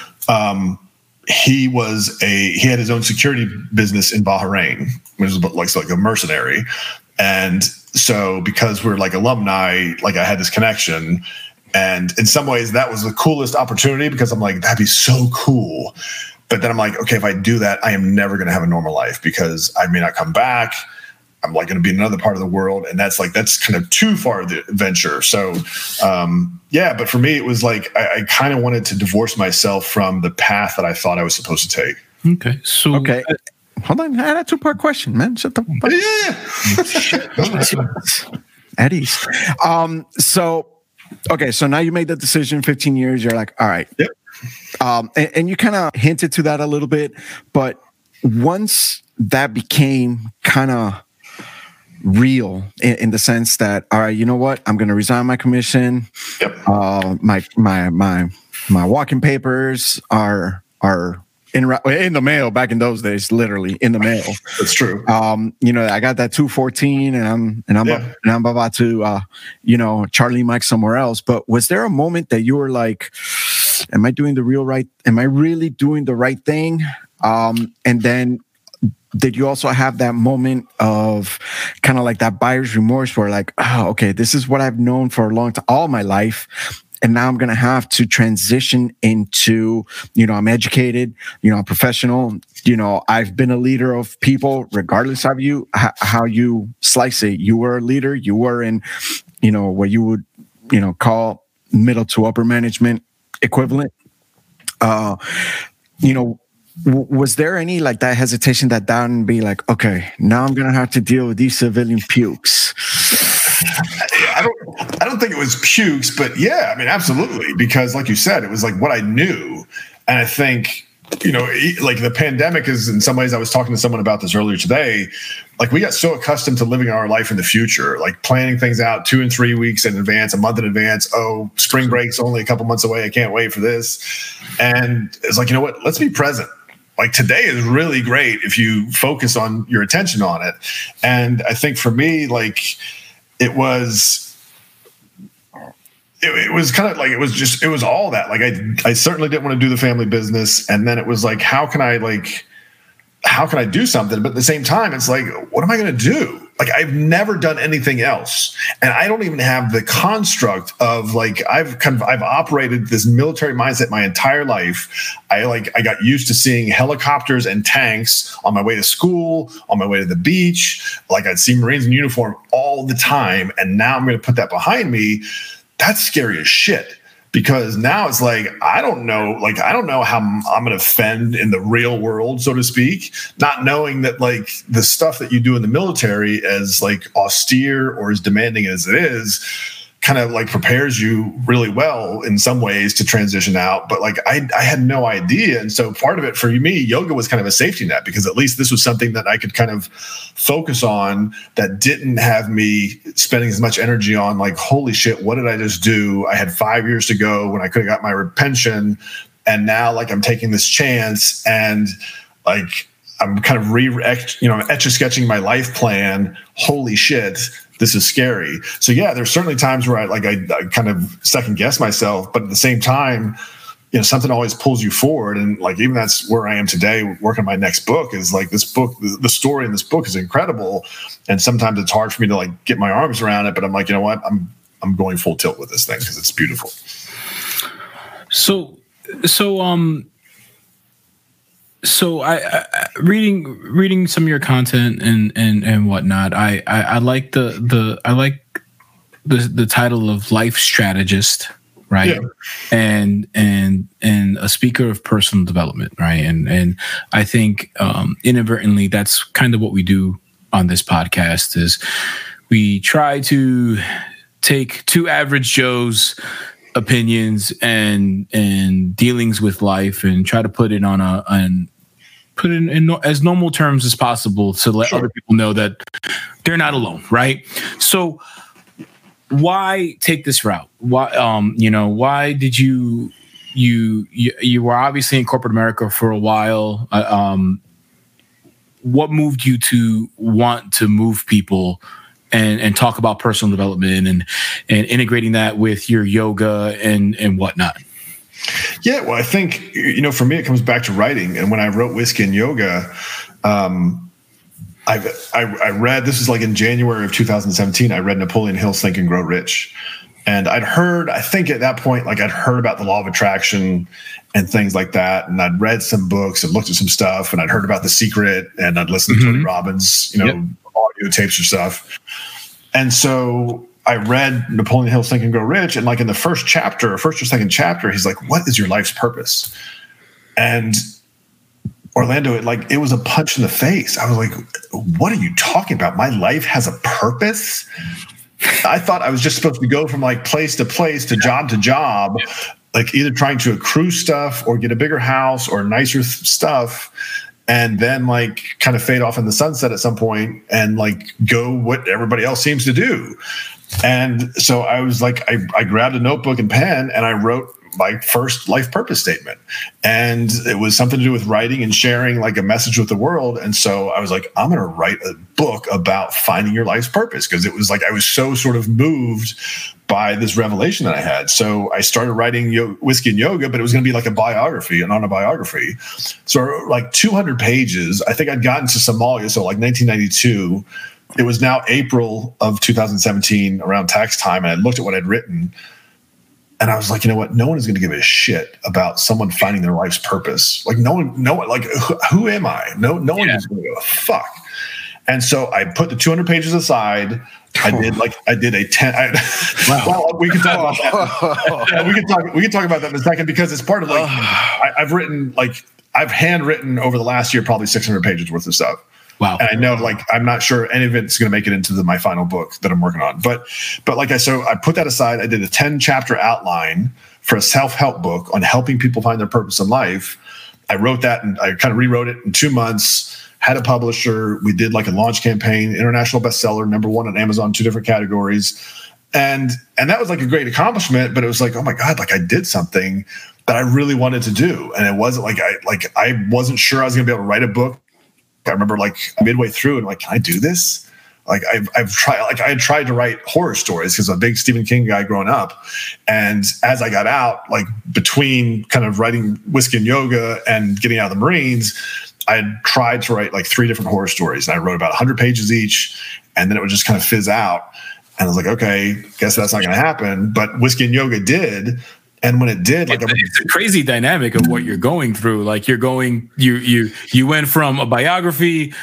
[SPEAKER 3] He had his own security business in Bahrain, which was like a mercenary. And so because we're like alumni, like I had this connection. And in some ways that was the coolest opportunity, because I'm like, that'd be so cool. But then I'm like, okay, if I do that, I am never going to have a normal life, because I may not come back. I'm like going to be in another part of the world. And that's kind of too far of the adventure. So, but for me, it was like, I kind of wanted to divorce myself from the path that I thought I was supposed to take.
[SPEAKER 1] Okay. So,
[SPEAKER 2] hold on. I had a 2-part question, man. Shut the fuck. Eddie's. So now you made the decision, 15 years. You're like, all right.
[SPEAKER 3] Yep.
[SPEAKER 2] And you kind of hinted to that a little bit, but once that became kind of real in the sense that, all right, you know what? I'm going to resign my commission.
[SPEAKER 3] Yep.
[SPEAKER 2] My walking papers are in the mail back in those days, literally in the mail.
[SPEAKER 3] That's true.
[SPEAKER 2] I got that 214 and I'm about to, Charlie Mike somewhere else. But was there a moment that you were like, am I really doing the right thing? And then did you also have that moment of kind of like that buyer's remorse where like, oh, okay, this is what I've known for a long time, all my life. And now I'm going to have to transition into, I'm educated, I'm professional, I've been a leader of people, regardless of how you slice it. You were a leader, you were in, what you would, call middle to upper management equivalent. Was there any like that hesitation that down and be like, okay, now I'm going to have to deal with these civilian pukes?
[SPEAKER 3] I don't think it was pukes, but yeah, I mean, absolutely. Because like you said, it was like what I knew. And I think, like the pandemic is, in some ways, I was talking to someone about this earlier today. Like we got so accustomed to living our life in the future, like planning things out 2 and 3 weeks in advance, a month in advance. Oh, spring break's only a couple months away. I can't wait for this. And it's like, you know what? Let's be present. Like today is really great if you focus on your attention on it. And I think for me, like it was it was kind of like, it was all that. Like I certainly didn't want to do the family business. And then it was like, how can I do something? But at the same time, it's like, what am I going to do? Like, I've never done anything else. And I don't even have the construct of like, I've operated this military mindset my entire life. I got used to seeing helicopters and tanks on my way to school, on my way to the beach. Like, I'd see Marines in uniform all the time. And now I'm going to put that behind me. That's scary as shit. Because now it's like, I don't know how I'm going to fend in the real world, so to speak, not knowing that like the stuff that you do in the military, as like austere or as demanding as it is, kind of like prepares you really well in some ways to transition out. But like, I had no idea. And so part of it for me, yoga was kind of a safety net, because at least this was something that I could kind of focus on that didn't have me spending as much energy on like, holy shit, what did I just do? I had 5 years to go when I could have got my pension. And now like I'm taking this chance, and like, I'm kind of etch-a-sketching my life plan. Holy shit, this is scary. So yeah, there's certainly times where I kind of second guess myself, but at the same time, something always pulls you forward. And like, even that's where I am today, working on my next book, is like this book, the story in this book is incredible. And sometimes it's hard for me to like get my arms around it, but I'm like, you know what? I'm going full tilt with this thing because it's beautiful.
[SPEAKER 1] So I reading some of your content and whatnot. I like the title of life strategist, right? Yeah. And a speaker of personal development, right? And I think inadvertently that's kind of what we do on this podcast, is we try to take two average Joes' opinions and dealings with life and try to put it put it in as normal terms as possible to let other people know that they're not alone, right? So why take this route? Why did you were obviously in corporate America for a while. What moved you to want to move people and talk about personal development and integrating that with your yoga and whatnot?
[SPEAKER 3] Yeah, well, I think, for me, it comes back to writing. And when I wrote Whiskey and Yoga, I read, this is like in January of 2017, I read Napoleon Hill's Think and Grow Rich. And I think at that point, like I'd heard about the law of attraction and things like that. And I'd read some books and looked at some stuff, and I'd heard about The Secret, and I'd listened to Tony Robbins, audio tapes or stuff. And so I read Napoleon Hill's Think and Grow Rich, and like in the first or second chapter, he's like, "What is your life's purpose?" And Orlando, it was a punch in the face. I was like, "What are you talking about? My life has a purpose?" I thought I was just supposed to go from like place to place, to job, like either trying to accrue stuff or get a bigger house or nicer stuff, and then like kind of fade off in the sunset at some point and like go what everybody else seems to do. And so I was like, I grabbed a notebook and pen, and I wrote my first life purpose statement. And it was something to do with writing and sharing like a message with the world. And so I was like, I'm going to write a book about finding your life's purpose, because it was like I was so sort of moved by this revelation that I had. So I started writing Whiskey and Yoga, but it was going to be like a biography, an autobiography. So like 200 pages. I think I'd gotten to Somalia, so like 1992. It was now April of 2017, around tax time, and I looked at what I'd written, and I was like, you know what? No one is going to give a shit about someone finding their life's purpose. Like no one, like who am I? No one is going to go, fuck. And so I put the 200 pages aside. I did a 10. Wow. Well, we can talk about that. Yeah, we can talk about that in a second, because it's part of like I've handwritten over the last year probably 600 pages worth of stuff.
[SPEAKER 1] Wow.
[SPEAKER 3] And I know, like, I'm not sure any of it's going to make it into my final book that I'm working on. But so I put that aside. I did a 10-chapter outline for a self-help book on helping people find their purpose in life. I wrote that, and I kind of rewrote it in 2 months, had a publisher. We did like a launch campaign, international bestseller, #1 on Amazon, 2 different categories. And that was like a great accomplishment, but it was like, oh my God, like I did something that I really wanted to do. And it wasn't like I wasn't sure I was going to be able to write a book. I remember like midway through and like, can I do this? Like I had tried to write horror stories because I'm a big Stephen King guy growing up. And as I got out, like between kind of writing Whiskey and Yoga and getting out of the Marines, I had tried to write like 3 different horror stories. And I wrote about 100 pages each. And then it would just kind of fizz out. And I was like, okay, guess that's not going to happen. But Whiskey and Yoga did. And when it did, like
[SPEAKER 1] it's a crazy dynamic of what you're going through. Like you went from a biography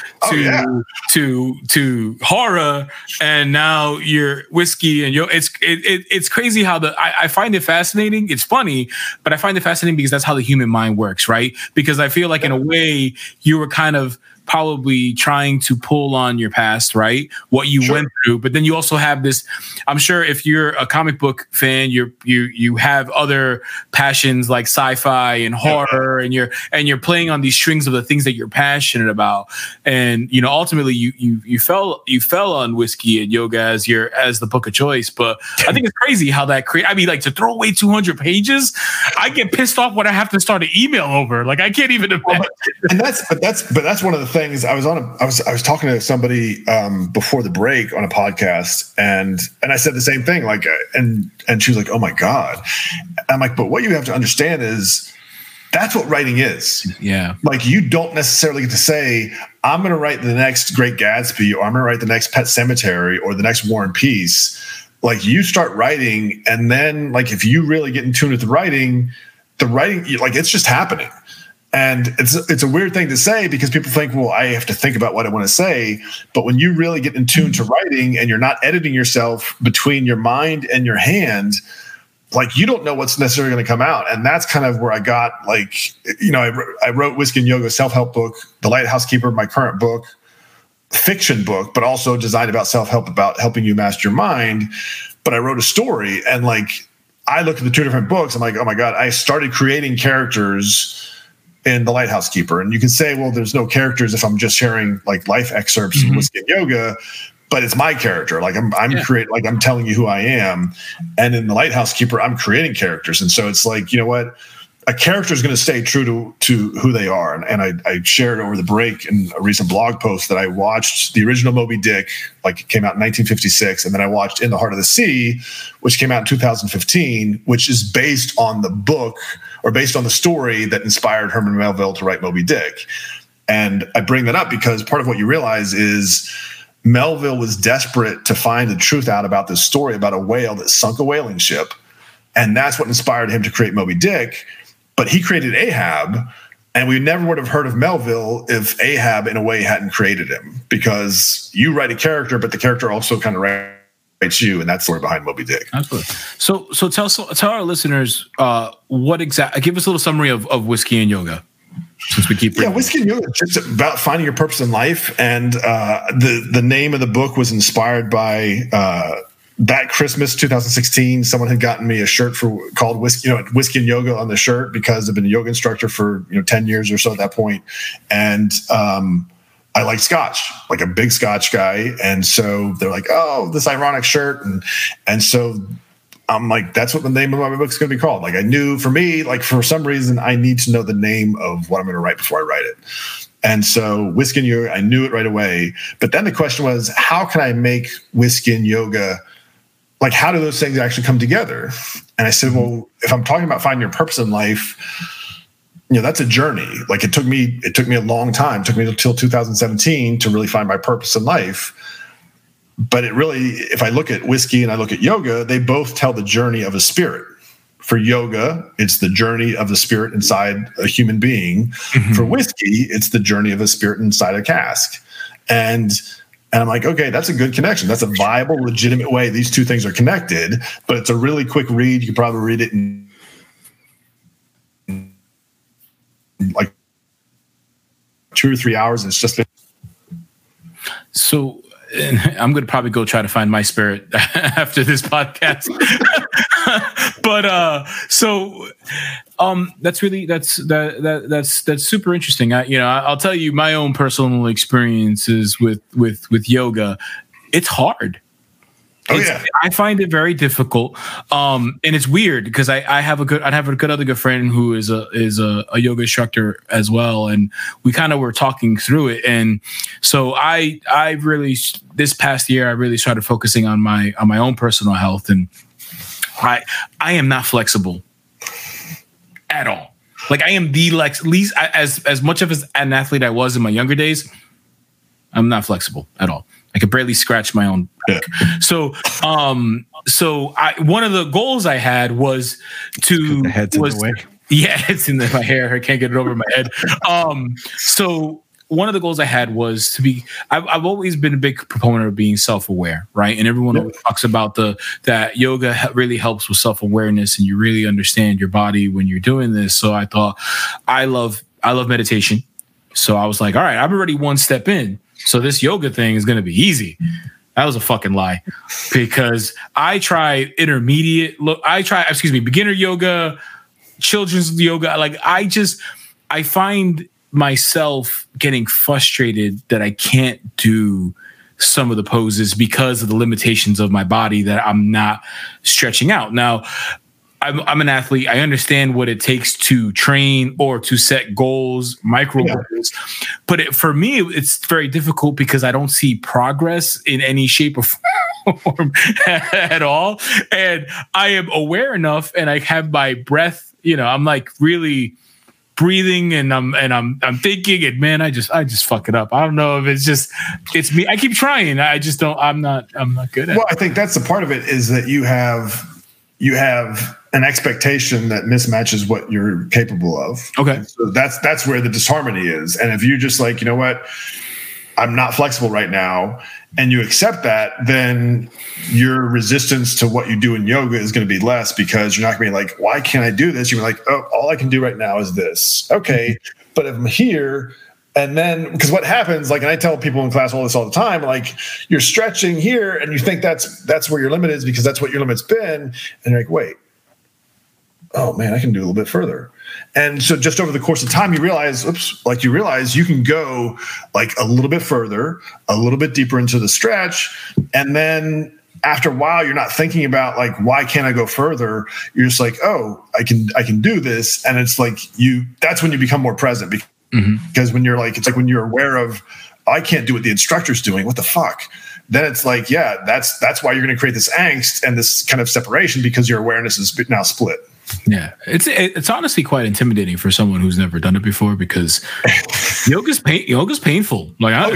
[SPEAKER 1] to horror, and now you're Whiskey and Yoga. It's crazy how I find it fascinating. It's funny, but I find it fascinating because that's how the human mind works, right? Because I feel like in a way you were kind of probably trying to pull on your past, right? What you went through, but then you also have this. I'm sure if you're a comic book fan, you have other passions like sci-fi and horror, and you're playing on these strings of the things that you're passionate about. And ultimately, you fell on Whiskey and Yoga as the book of choice. But I think it's crazy how that I mean, like to throw away 200 pages, I get pissed off when I have to start an email over. Like I can't even.
[SPEAKER 3] And that's one of the things. I was talking to somebody before the break on a podcast, and I said the same thing. Like, and she was like, "Oh my God!" And I'm like, "But what you have to understand is that's what writing is.
[SPEAKER 1] Yeah.
[SPEAKER 3] Like you don't necessarily get to say, I'm going to write the next Great Gatsby, or I'm going to write the next Pet Sematary, or the next War and Peace. Like you start writing, and then like if you really get in tune with the writing, like it's just happening." And it's a weird thing to say because people think, well, I have to think about what I want to say. But when you really get in tune to writing and you're not editing yourself between your mind and your hand, like you don't know what's necessarily going to come out. And that's kind of where I got like, I wrote Whiskey and Yoga self-help book, The Lighthouse Keeper, my current book, fiction book, but also designed about self-help, about helping you master your mind. But I wrote a story, and like I look at the 2 different books. I'm like, oh my God, I started creating characters in The Lighthouse Keeper. And you can say, well, there's no characters if I'm just sharing like life excerpts in Whiskey and Yoga, but it's my character. Like I'm creating, like I'm telling you who I am. And in The Lighthouse Keeper, I'm creating characters. And so it's like, you know what? A character is going to stay true to who they are. And I shared over the break in a recent blog post that I watched the original Moby Dick, like it came out in 1956. And then I watched In the Heart of the Sea, which came out in 2015, which is based on the book, or based on the story that inspired Herman Melville to write Moby Dick. And I bring that up because part of what you realize is Melville was desperate to find the truth out about this story about a whale that sunk a whaling ship. And that's what inspired him to create Moby Dick. But he created Ahab, and we never would have heard of Melville if Ahab in a way hadn't created him, because you write a character, but the character also kind of writes you, and that's the story behind Moby Dick.
[SPEAKER 1] Absolutely. So tell our listeners give us a little summary of Whiskey and Yoga, since we keep
[SPEAKER 3] Whiskey and Yoga is just about finding your purpose in life, and the name of the book was inspired by that Christmas 2016. Someone had gotten me a shirt called Whiskey and Yoga on the shirt, because I've been a yoga instructor for 10 years or so at that point, and I like Scotch, like a big Scotch guy. And so they're like, oh, this ironic shirt. And so I'm like, that's what the name of my book is going to be called. Like I knew for me, like for some reason, I need to know the name of what I'm going to write before I write it. And so Whiskey and Yoga, I knew it right away. But then the question was, how can I make Whiskey and Yoga, like how do those things actually come together? And I said, well, if I'm talking about finding your purpose in life, that's a journey. Like it took me a long time. It took me until 2017 to really find my purpose in life. But it really, if I look at Whiskey and I look at Yoga, they both tell the journey of a spirit. For Yoga, it's the journey of the spirit inside a human being. Mm-hmm. For Whiskey, it's the journey of a spirit inside a cask. And I'm like, okay, that's a good connection. That's a viable, legitimate way these two things are connected. But it's a really quick read. You can probably read it in like 2 or 3 hours. And it's just been.
[SPEAKER 1] So I'm going to probably go try to find my spirit after this podcast. But that's super interesting. I'll tell you my own personal experiences with yoga. It's hard. I find it very difficult, and it's weird because I have a good other good friend who is a yoga instructor as well, and we kind of were talking through it, and so I really this past year I really started focusing on my own personal health, and I am not flexible at all. Like I am the least as much of an athlete I was in my younger days. I'm not flexible at all. I could barely scratch my own back. So one of the goals I had was to
[SPEAKER 2] the head's in the way.
[SPEAKER 1] Yeah, it's in my hair. I can't get it over my head. So one of the goals I had was to be. I've always been a big proponent of being self-aware, right? And everyone always talks about that yoga really helps with self-awareness, and you really understand your body when you're doing this. So I thought I love meditation. So I was like, all right, I'm already one step in. So this yoga thing is going to be easy. That was a fucking lie, because I tried beginner yoga, children's yoga. Like I find myself getting frustrated that I can't do some of the poses because of the limitations of my body, that I'm not stretching out. Now, I'm an athlete. I understand what it takes to train or to set goals, micro goals. But for me, it's very difficult because I don't see progress in any shape or form at all. And I am aware enough, and I have my breath. I'm like really breathing, and I'm thinking, and man, I just fuck it up. I don't know if it's me. I keep trying. I just don't. I'm not good at it.
[SPEAKER 3] Well, I think that's the part of it, is that you have an expectation that mismatches what you're capable of.
[SPEAKER 1] Okay.
[SPEAKER 3] So that's where the disharmony is. And if you're just like, you know what, I'm not flexible right now, and you accept that, then your resistance to what you do in yoga is going to be less, because you're not going to be like, why can't I do this? You're like, oh, all I can do right now is this. Okay. But if I'm here, and then, because what happens, like, and I tell people in class all the time, like, you're stretching here and you think that's where your limit is because that's what your limit's been. And you're like, wait, oh man, I can do a little bit further. And so just over the course of time, you realize you can go like a little bit further, a little bit deeper into the stretch. And then after a while, you're not thinking about like, why can't I go further? You're just like, oh, I can do this. And it's like that's when you become more present, because when you're like, it's like when you're aware of, I can't do what the instructor's doing. What the fuck? Then it's like, yeah, that's why you're going to create this angst and this kind of separation, because your awareness is now split.
[SPEAKER 1] Yeah, it's honestly quite intimidating for someone who's never done it before, because yoga's painful. Like,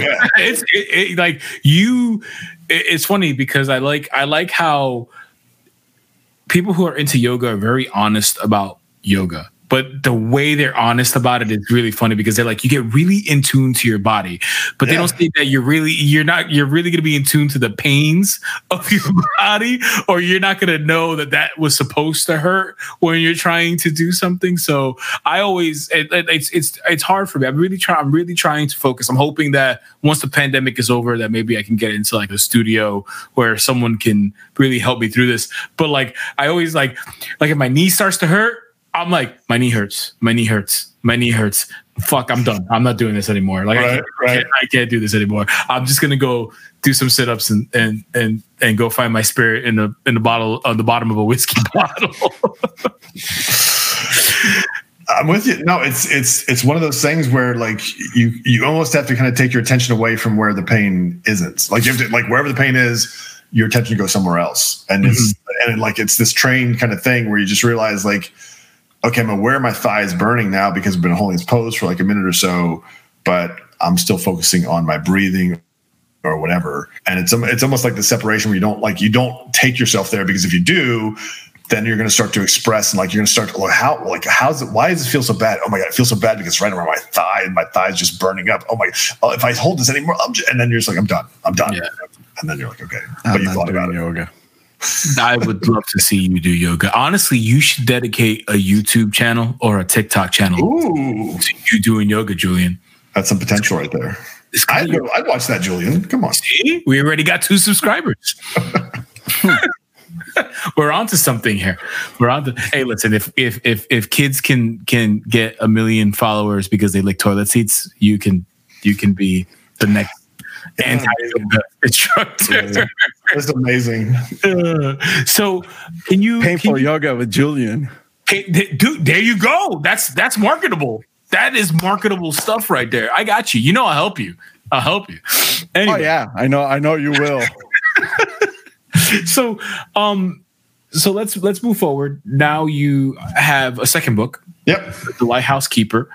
[SPEAKER 1] it's funny because I like how people who are into yoga are very honest about yoga. But the way they're honest about it is really funny, because they're like, you get really in tune to your body, but they don't say that you're really going to be in tune to the pains of your body, or you're not going to know that was supposed to hurt when you're trying to do something. So I always, it's hard for me. I'm really trying to focus. I'm hoping that once the pandemic is over, that maybe I can get into like a studio where someone can really help me through this. But like, I always like if my knee starts to hurt, I'm like, my knee hurts. Fuck, I'm done. I'm not doing this anymore. Like, I can't do this anymore. I'm just gonna go do some sit-ups and go find my spirit in the bottle on the bottom of a whiskey bottle.
[SPEAKER 3] I'm with you. No, it's one of those things where like you almost have to kind of take your attention away from where the pain isn't. Like you have to, like, wherever the pain is, your attention goes somewhere else. And it's this trained kind of thing where you just realize like, okay, I'm aware my thigh is burning now because I've been holding this pose for like a minute or so, but I'm still focusing on my breathing or whatever. And it's almost like the separation where you don't take yourself there, because if you do, then you're going to start to express, and like you're going to start to why does it feel so bad? Oh my God, it feels so bad because it's right around my thigh and my thigh is just burning up. Oh my, if I hold this anymore, and then you're just like, I'm done. Yeah. And then you're like, okay, but you thought about yoga.
[SPEAKER 1] I would love to see you do yoga. Honestly, you should dedicate a YouTube channel or a TikTok channel to you doing yoga, Julian.
[SPEAKER 3] That's some potential right there. I'd watch that, Julian. Come on.
[SPEAKER 1] See? We already got 2 subscribers. We're onto something here. Hey, listen, if kids can get 1 million followers because they lick toilet seats, you can be the next anti-yoga instructor.
[SPEAKER 3] That's amazing.
[SPEAKER 1] So, can you
[SPEAKER 2] painful yoga with Julian?
[SPEAKER 1] Dude, there you go. That's marketable. That is marketable stuff right there. I got you. You know, I'll help you. Anyway.
[SPEAKER 2] Oh yeah, I know you will.
[SPEAKER 1] So let's move forward. Now you have a second book.
[SPEAKER 3] Yep.
[SPEAKER 1] The Lighthouse Keeper.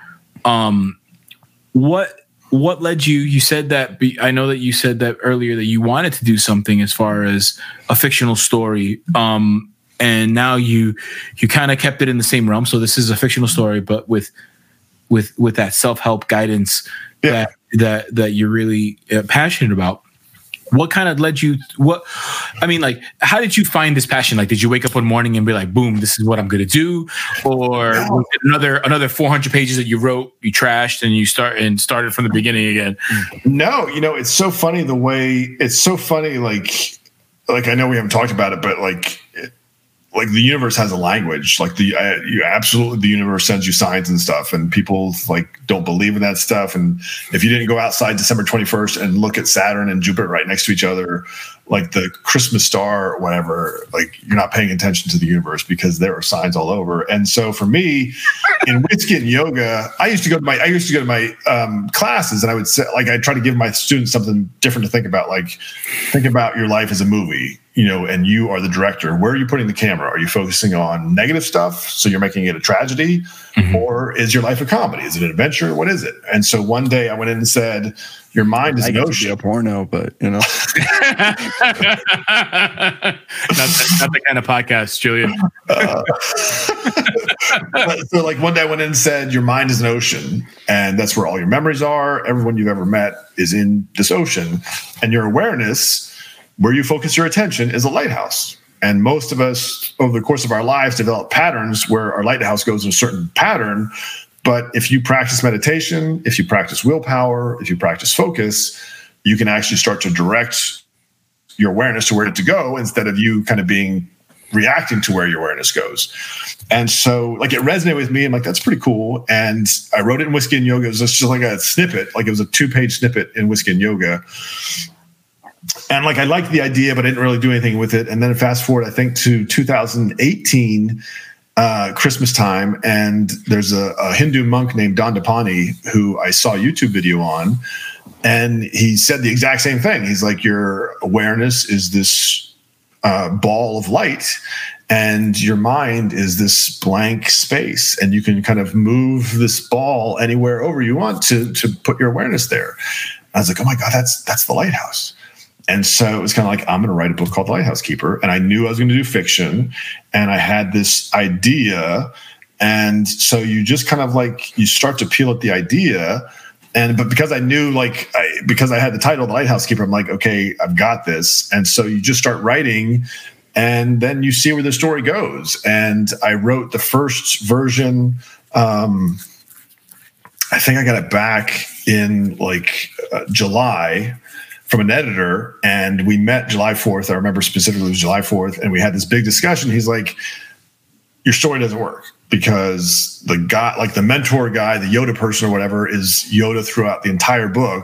[SPEAKER 1] What led you? You said that. I know that you said that earlier that you wanted to do something as far as a fictional story. And now you kind of kept it in the same realm. So this is a fictional story, but with that self-help guidance that you're really passionate about. What kind of led you? How did you find this passion? Like, did you wake up one morning and be like, "Boom, this is what I'm going to do," or was it another 400 pages that you wrote, you trashed, and you started from the beginning again?
[SPEAKER 3] No, it's so funny the way it's so funny. Like I know we haven't talked about it, but like the universe has a language. Like the universe sends you signs and stuff, and people like don't believe in that stuff. And if you didn't go outside December 21st and look at Saturn and Jupiter right next to each other, like the Christmas star or whatever, like you're not paying attention to the universe because there are signs all over. And so for me, in Whiskey and Yoga, I used to go to my classes, and I would say, like, I try to give my students something different to think about. Like, think about your life as a movie. And you are the director. Where are you putting the camera? Are you focusing on negative stuff, so you're making it a tragedy? Mm-hmm. Or is your life a comedy? Is it an adventure? What is it? And so one day I went in and said, your mind is an ocean.
[SPEAKER 2] Be a porno, but
[SPEAKER 1] not the kind of podcast, Julian.
[SPEAKER 3] So like one day I went in and said, your mind is an ocean, and that's where all your memories are. Everyone you've ever met is in this ocean, and your awareness, where you focus your attention, is a lighthouse. And most of us, over the course of our lives, develop patterns where our lighthouse goes in a certain pattern. But if you practice meditation, if you practice willpower, if you practice focus, you can actually start to direct your awareness to where to go, instead of you kind of reacting to where your awareness goes. And so like it resonated with me. I'm like, that's pretty cool. And I wrote it in Whiskey and Yoga. It was just like a snippet, like it was a 2-page snippet in Whiskey and Yoga. And like I liked the idea, but I didn't really do anything with it. And then fast forward, I think, to 2018, Christmas time, and there's a Hindu monk named Dandapani who I saw a YouTube video on, and he said the exact same thing. He's like, your awareness is this ball of light, and your mind is this blank space, and you can kind of move this ball anywhere over you want to put your awareness there. I was like, oh my God, that's the lighthouse. And so it was kind of like, I'm going to write a book called The Lighthouse Keeper. And I knew I was going to do fiction. And I had this idea. And so you just kind of like, you start to peel at the idea. But because I knew, because I had the title, The Lighthouse Keeper, I'm like, okay, I've got this. And so you just start writing, and then you see where the story goes. And I wrote the first version. I think I got it back in July from an editor, and we met July 4th. I remember specifically it was July 4th, and we had this big discussion. He's like, your story doesn't work because the guy, like the mentor guy, the Yoda person or whatever, is Yoda throughout the entire book.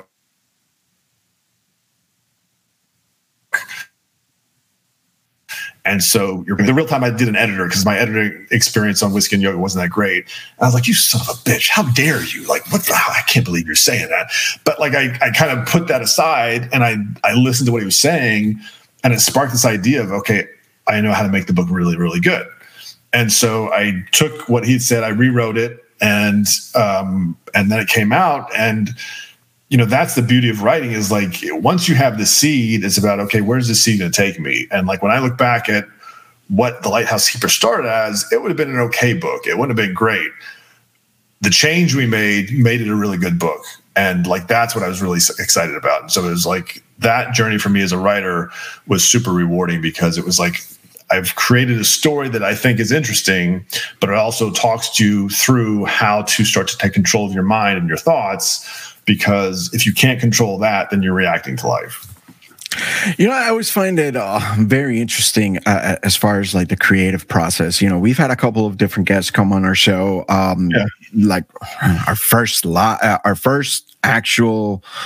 [SPEAKER 3] And so the real time I did an editor, because my editing experience on Whiskey and Yoga wasn't that great. I was like, you son of a bitch, how dare you? Like, what the hell? I can't believe you're saying that. But like, I kind of put that aside, and I listened to what he was saying, and it sparked this idea of, okay, I know how to make the book really, really good. And so I took what he said, I rewrote it, and then it came out. And that's the beauty of writing, is like, once you have the seed, it's about, okay, where's the seed going to take me? And like, when I look back at what The Lighthouse Keeper started as, it would have been an okay book. It wouldn't have been great. The change we made it a really good book. And like, that's what I was really excited about. And so it was like, that journey for me as a writer was super rewarding, because it was like, I've created a story that I think is interesting, but it also talks to you through how to start to take control of your mind and your thoughts. Because if you can't control that, then you're reacting to life.
[SPEAKER 2] I always find it very interesting as far as like the creative process. We've had a couple of different guests come on our show. Like our first actual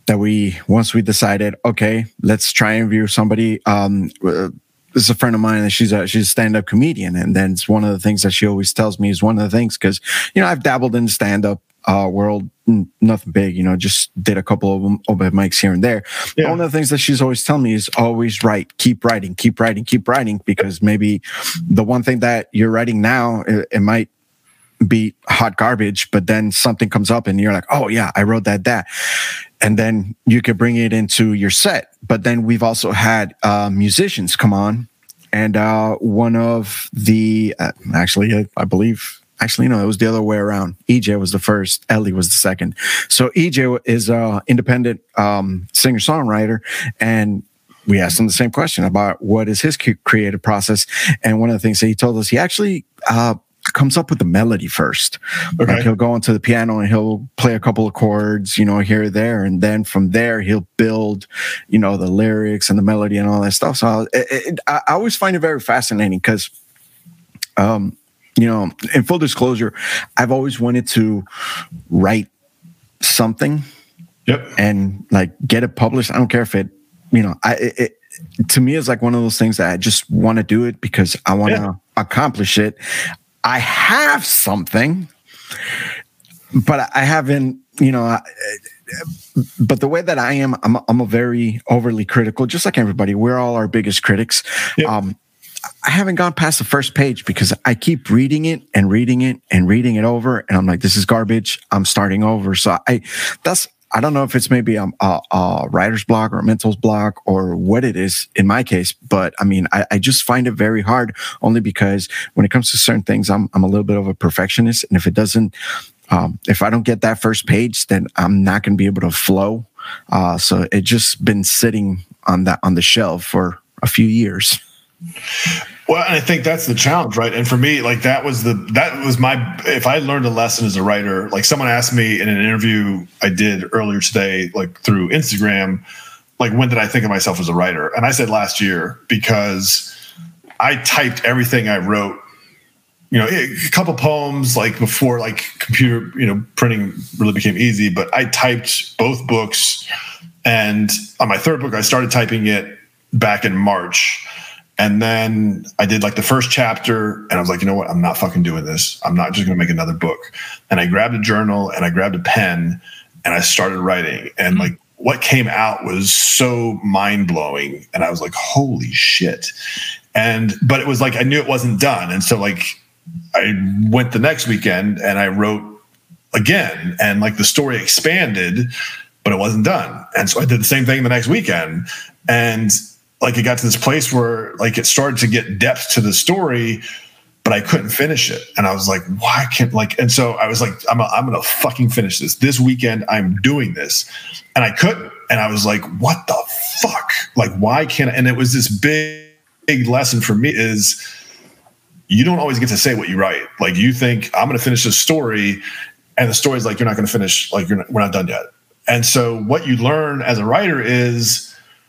[SPEAKER 2] once we decided, okay, let's try and interview somebody. This is a friend of mine, and she's a stand-up comedian, and then it's one of the things that she always tells me is one of the things, because I've dabbled in the stand-up world, nothing big, just did a couple of them open mics here and there. Yeah. One of the things that she's always telling me is always write, keep writing, because maybe the one thing that you're writing now, it might be hot garbage, but then something comes up and you're like, oh yeah, I wrote that. And then you could bring it into your set. But then we've also had musicians come on, and one of the I believe no, it was the other way around. EJ was the first, Ellie was the second. So EJ is an independent singer-songwriter, and we asked him the same question about what is his creative process. And one of the things that he told us, he actually comes up with the melody first. Okay. Like he'll go onto the piano and he'll play a couple of chords, here or there, and then from there he'll build, the lyrics and the melody and all that stuff. So I always find it very fascinating because, in full disclosure, I've always wanted to write something, and like get it published. I don't care if it, to me, it's like one of those things that I just want to do it because I want to accomplish it. I have something, but I haven't, but the way that I am, I'm a very overly critical, just like everybody. We're all our biggest critics. Yep. I haven't gone past the first page because I keep reading it and reading it and reading it over. And I'm like, this is garbage. I'm starting over. So I don't know if it's maybe a writer's block or a mental's block or what it is in my case, but I mean, I just find it very hard only because when it comes to certain things, I'm a little bit of a perfectionist. And if it doesn't, if I don't get that first page, then I'm not going to be able to flow. So it just been sitting on the shelf for a few years.
[SPEAKER 3] Well, and I think that's the challenge, right? And for me, like that was my, if I learned a lesson as a writer, like someone asked me in an interview I did earlier today, like through Instagram, like when did I think of myself as a writer? And I said last year, because I typed everything I wrote, a couple poems like before like computer, printing really became easy, but I typed both books. And on my third book, I started typing it back in March. And then I did like the first chapter and I was like, you know what? I'm not fucking doing this. I'm not just going to make another book. And I grabbed a journal and I grabbed a pen and I started writing. And like what came out was so mind blowing. And I was like, holy shit. But it was like, I knew it wasn't done. And so like I went the next weekend and I wrote again, and like the story expanded, but it wasn't done. And so I did the same thing the next weekend. And like it got to this place where like it started to get depth to the story, but I couldn't finish it. And I was like, why can't and so I was like, I'm going to fucking finish this weekend. I'm doing this. And I couldn't. And I was like, what the fuck? Like, why can't I? And it was this big lesson for me is you don't always get to say what you write. Like you think I'm going to finish this story and the story's like, you're not going to finish. Like we're not done yet. And so what you learn as a writer is,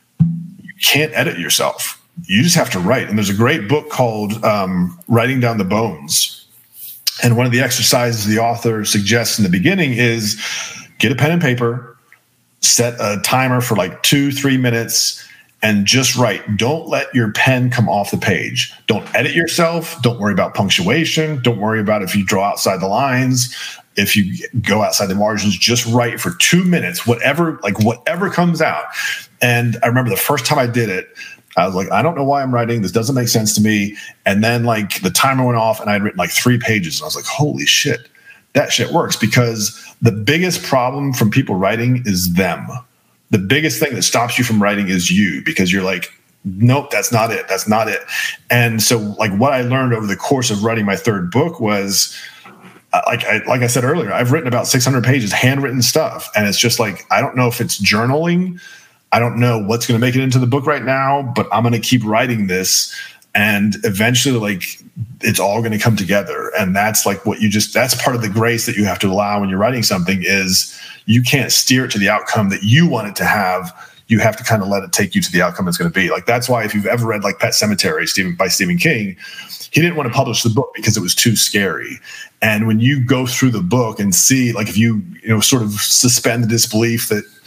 [SPEAKER 3] can't edit yourself. You just have to write. And there's a great book called Writing Down the Bones. And one of the exercises the author suggests in the beginning is get a pen and paper, set a timer for like 2-3 minutes, and just write. Don't let your pen come off the page. Don't edit yourself. Don't worry about punctuation. Don't worry about if you draw outside the lines. If you go outside the margins, just write for 2 minutes, whatever comes out. And I remember the first time I did it, I was like, I don't know why I'm writing. This doesn't make sense to me. And then like the timer went off and I'd written like 3 pages. And I was like, holy shit, that shit works. Because the biggest problem from people writing is them. The biggest thing that stops you from writing is you, because you're like, nope, that's not it. That's not it. And so like what I learned over the course of writing my third book was, like I said earlier, I've written about 600 pages, handwritten stuff. And it's just like, I don't know if it's journaling. I don't know what's going to make it into the book right now, but I'm going to keep writing this. And eventually, like, it's all going to come together. And that's like that's part of the grace that you have to allow when you're writing something is you can't steer it to the outcome that you want it to have. You have to kind of let it take you to the outcome it's going to be. Like, that's why if you've ever read like Pet Sematary by Stephen King, he didn't want to publish the book because it was too scary. And when you go through the book and see, like, if you sort of suspend the disbelief that,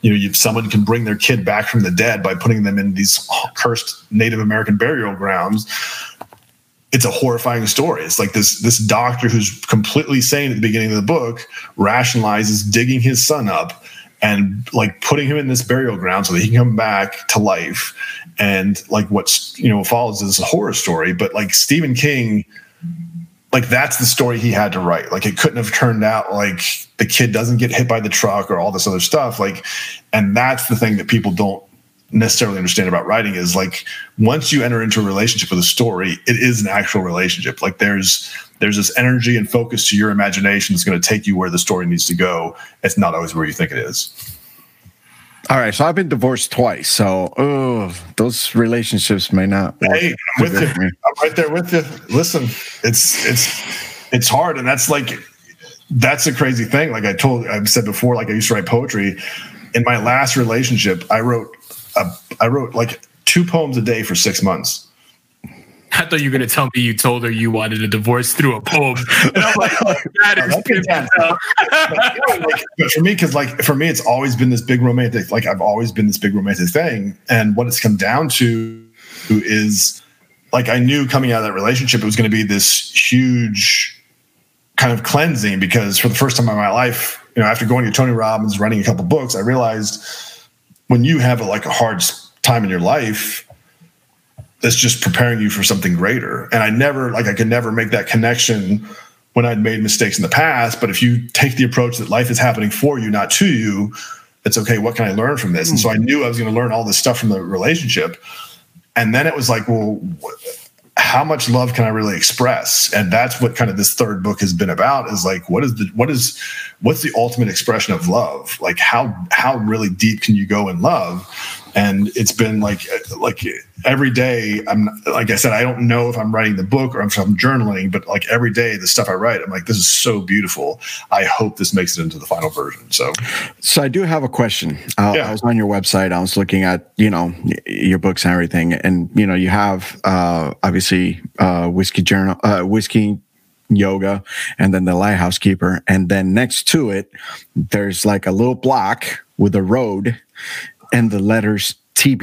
[SPEAKER 3] someone can bring their kid back from the dead by putting them in these cursed Native American burial grounds. It's a horrifying story. It's like this doctor who's completely sane at the beginning of the book rationalizes digging his son up and like putting him in this burial ground so that he can come back to life. And like what's follows is a horror story, but like Stephen King, like that's the story he had to write. Like it couldn't have turned out like the kid doesn't get hit by the truck or all this other stuff. Like, and that's the thing that people don't necessarily understand about writing is like once you enter into a relationship with a story, it is an actual relationship. Like there's this energy and focus to your imagination that's going to take you where the story needs to go. It's not always where you think it is.
[SPEAKER 2] All right, so I've been divorced twice, so those relationships may not work.
[SPEAKER 3] Hey, I'm with you. I'm right there with you. Listen, it's hard, and that's a crazy thing. Like I've said before, like I used to write poetry. In my last relationship, I wrote like 2 poems a day for 6 months.
[SPEAKER 1] I thought you were going to tell me you told her you wanted a divorce through a poem. And I'm like, that is intense.
[SPEAKER 3] But for me, it's always been this big romantic. Like I've always been this big romantic thing, and what it's come down to is like I knew coming out of that relationship it was going to be this huge kind of cleansing because for the first time in my life, after going to Tony Robbins, writing a couple books, I realized when you have a hard time in your life, that's just preparing you for something greater. And I could never make that connection when I'd made mistakes in the past. But if you take the approach that life is happening for you, not to you, it's okay. What can I learn from this? And so I knew I was going to learn all this stuff from the relationship. And then it was like, well, how much love can I really express? And that's what kind of this third book has been about is like, what's the ultimate expression of love? Like how really deep can you go in love? And it's been like every day like I said, I don't know if I'm writing the book or if I'm journaling, but like every day the stuff I write, I'm like, this is so beautiful. I hope this makes it into the final version. So
[SPEAKER 2] I do have a question. I was on your website. I was looking at, your books and everything. And, you have obviously Whiskey Yoga and then the Lighthouse Keeper. And then next to it, there's like a little block with a road and the letters TBD ...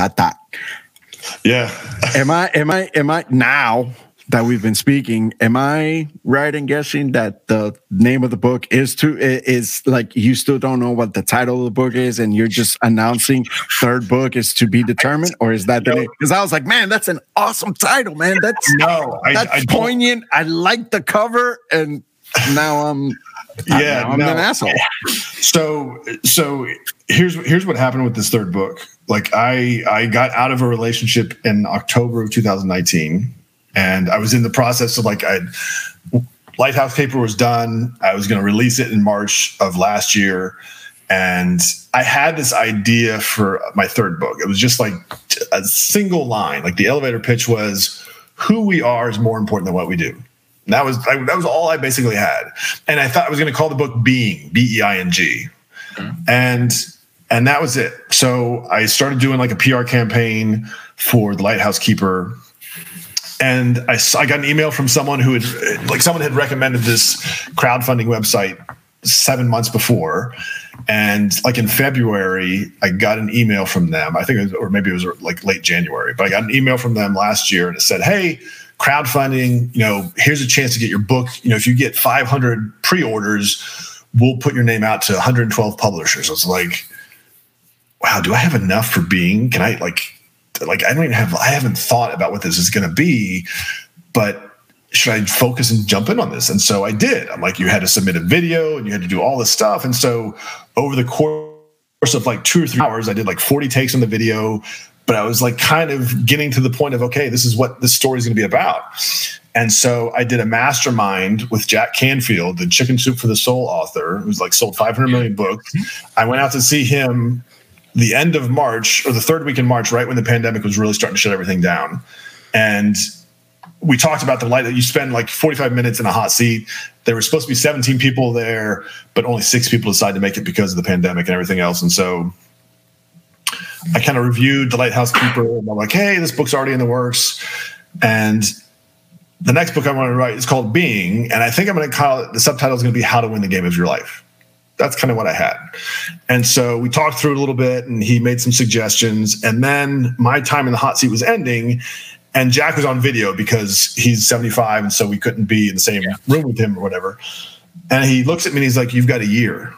[SPEAKER 3] Yeah.
[SPEAKER 2] Am I now that we've been speaking, am I right in guessing that the name of the book is like you still don't know what the title of the book is and you're just announcing third book is to be determined, or is that the name? Because I was like, man, that's an awesome title, man. That's poignant. I like the cover, and now I'm an asshole.
[SPEAKER 3] So here's what happened with this third book. Like I got out of a relationship in October of 2019, and I was in the process of Lighthouse Keeper was done. I was going to release it in March of last year, and I had this idea for my third book. It was just like a single line. Like the elevator pitch was, "Who we are is more important than what we do." And that was all I basically had. And I thought I was going to call the book Being, Being. And that was it. So I started doing like a PR campaign for the Lighthouse Keeper. And I got an email from someone who had recommended this crowdfunding website 7 months before. And like in February, I got an email from them. I think or maybe it was like late January, but I got an email from them last year and it said, "Hey, crowdfunding, here's a chance to get your book. If you get 500 pre-orders, we'll put your name out to 112 publishers." I was like, wow, do I have enough for Being? Can I I haven't thought about what this is going to be, but should I focus and jump in on this? And so I did. I'm like, you had to submit a video and you had to do all this stuff. And so over the course of like 2 or 3 hours, I did like 40 takes on the video, but I was like kind of getting to the point of, okay, this is what this story is going to be about. And so I did a mastermind with Jack Canfield, the Chicken Soup for the Soul author, who's like sold 500 million books. I went out to see him the end of March, or the third week in March, right when the pandemic was really starting to shut everything down. And we talked about the light that you spend like 45 minutes in a hot seat. There were supposed to be 17 people there, but only 6 people decided to make it because of the pandemic and everything else. And so I kind of reviewed the Lighthouse Keeper, and I'm like, hey, this book's already in the works. And the next book I want to write is called Being. And I think I'm going to call it, the subtitle is going to be How to Win the Game of Your Life. that's kind of what I had. And so we talked through it a little bit, and he made some suggestions. And then my time in the hot seat was ending, and Jack was on video because he's 75, and so we couldn't be in the same room with him or whatever. And he looks at me and he's like, "You've got a year."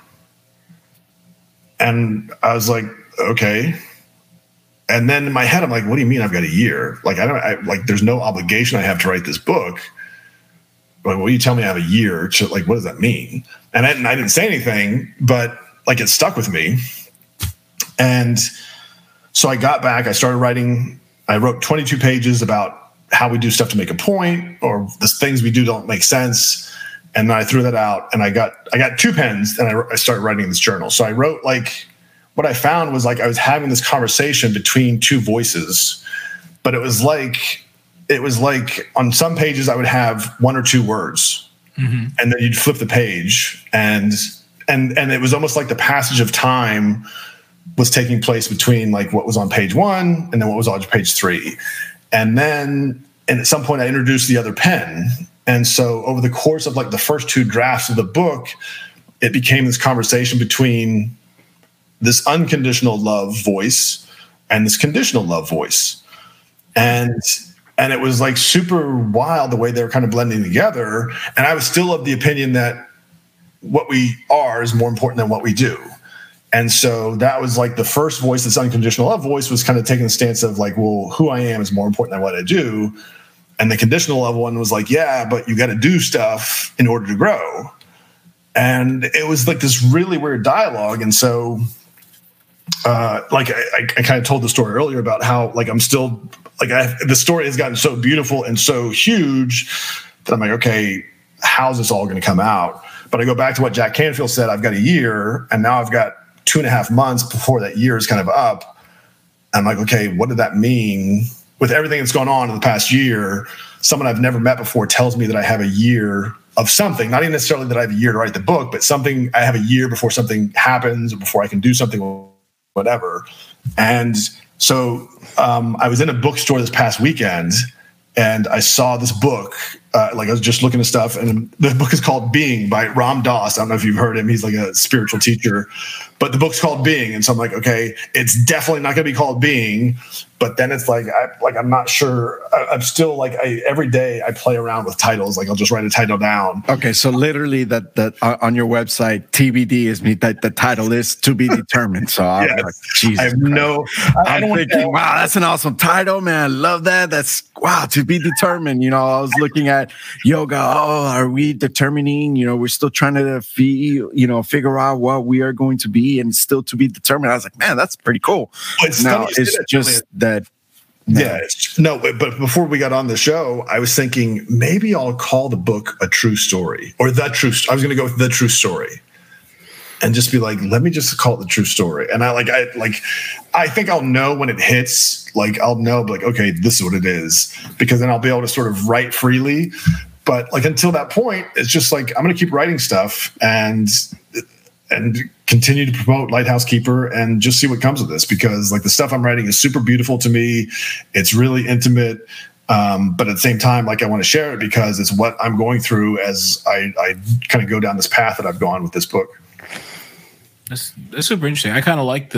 [SPEAKER 3] And I was like, "Okay." And then in my head, I'm like, "What do you mean I've got a year? Like, there's no obligation I have to write this book. Like, what do you tell me I have a year to, like, what does that mean?" And I didn't say anything, but like, it stuck with me. And so I got back, I started writing. I wrote 22 pages about how we do stuff to make a point, or the things we do don't make sense. And then I threw that out, and I got 2 pens, and I started writing this journal. So I wrote, like, what I found was, like, I was having this conversation between 2 voices, but it was like on some pages I would have 1 or 2 words, and then you'd flip the page, and it was almost like the passage of time was taking place between, like, what was on page 1 and then what was on page 3. And then, and at some point I introduced the other pen. And so over the course of, like, the first 2 drafts of the book, it became this conversation between this unconditional love voice and this conditional love voice. And it was, like, super wild the way they were kind of blending together. And I was still of the opinion that what we are is more important than what we do. And so that was, like, the first voice, this unconditional love voice, was kind of taking the stance of, like, well, who I am is more important than what I do. And the conditional love one was like, yeah, but you got to do stuff in order to grow. And it was, like, this really weird dialogue. And so, like, I kind of told the story earlier about how, like, I'm still, like, the story has gotten so beautiful and so huge that I'm like, okay, how's this all going to come out? But I go back to what Jack Canfield said. I've got a year, and now I've got 2.5 months before that year is kind of up. I'm like, okay, what did that mean? With everything that's gone on in the past year, someone I've never met before tells me that I have a year of something, not even necessarily that I have a year to write the book, but something, I have a year before something happens or before I can do something, whatever. And so I was in a bookstore this past weekend, and I saw this book. Like, I was just looking at stuff, and the book is called Being by Ram Dass. I don't know if you've heard him. He's, like, a spiritual teacher, but the book's called Being. And so I'm like, okay, it's definitely not going to be called Being. But then it's like, I'm not sure. I'm still, like, every day I play around with titles. Like, I'll just write a title down.
[SPEAKER 2] Okay, so literally that on your website, TBD is me. That the title is to be determined. So I'm like, Jesus,
[SPEAKER 3] I have no.
[SPEAKER 2] I'm thinking, wow, that's an awesome title, man. I love that. That's wow, to be determined. You know, I was looking at yoga. Oh, are we determining? You know, we're still trying to figure out what we are going to be, and still to be determined. I was like, man, that's pretty cool. Now it's just that. No.
[SPEAKER 3] Yeah, no, but before we got on the show, I was thinking maybe I'll call the book A True Story, or The True. I was going to go with The True Story, and just be like, let me just call it The True Story. And I think I'll know when it hits. Like, I'll know, like, okay, this is what it is, because then I'll be able to sort of write freely. But, like, until that point, it's just like, I'm going to keep writing stuff and continue to promote Lighthouse Keeper and just see what comes of this, because, like, the stuff I'm writing is super beautiful to me. It's really intimate. But at the same time, like, I want to share it because it's what I'm going through as I kind of go down this path that I've gone with this book.
[SPEAKER 1] That's super interesting. I kind of like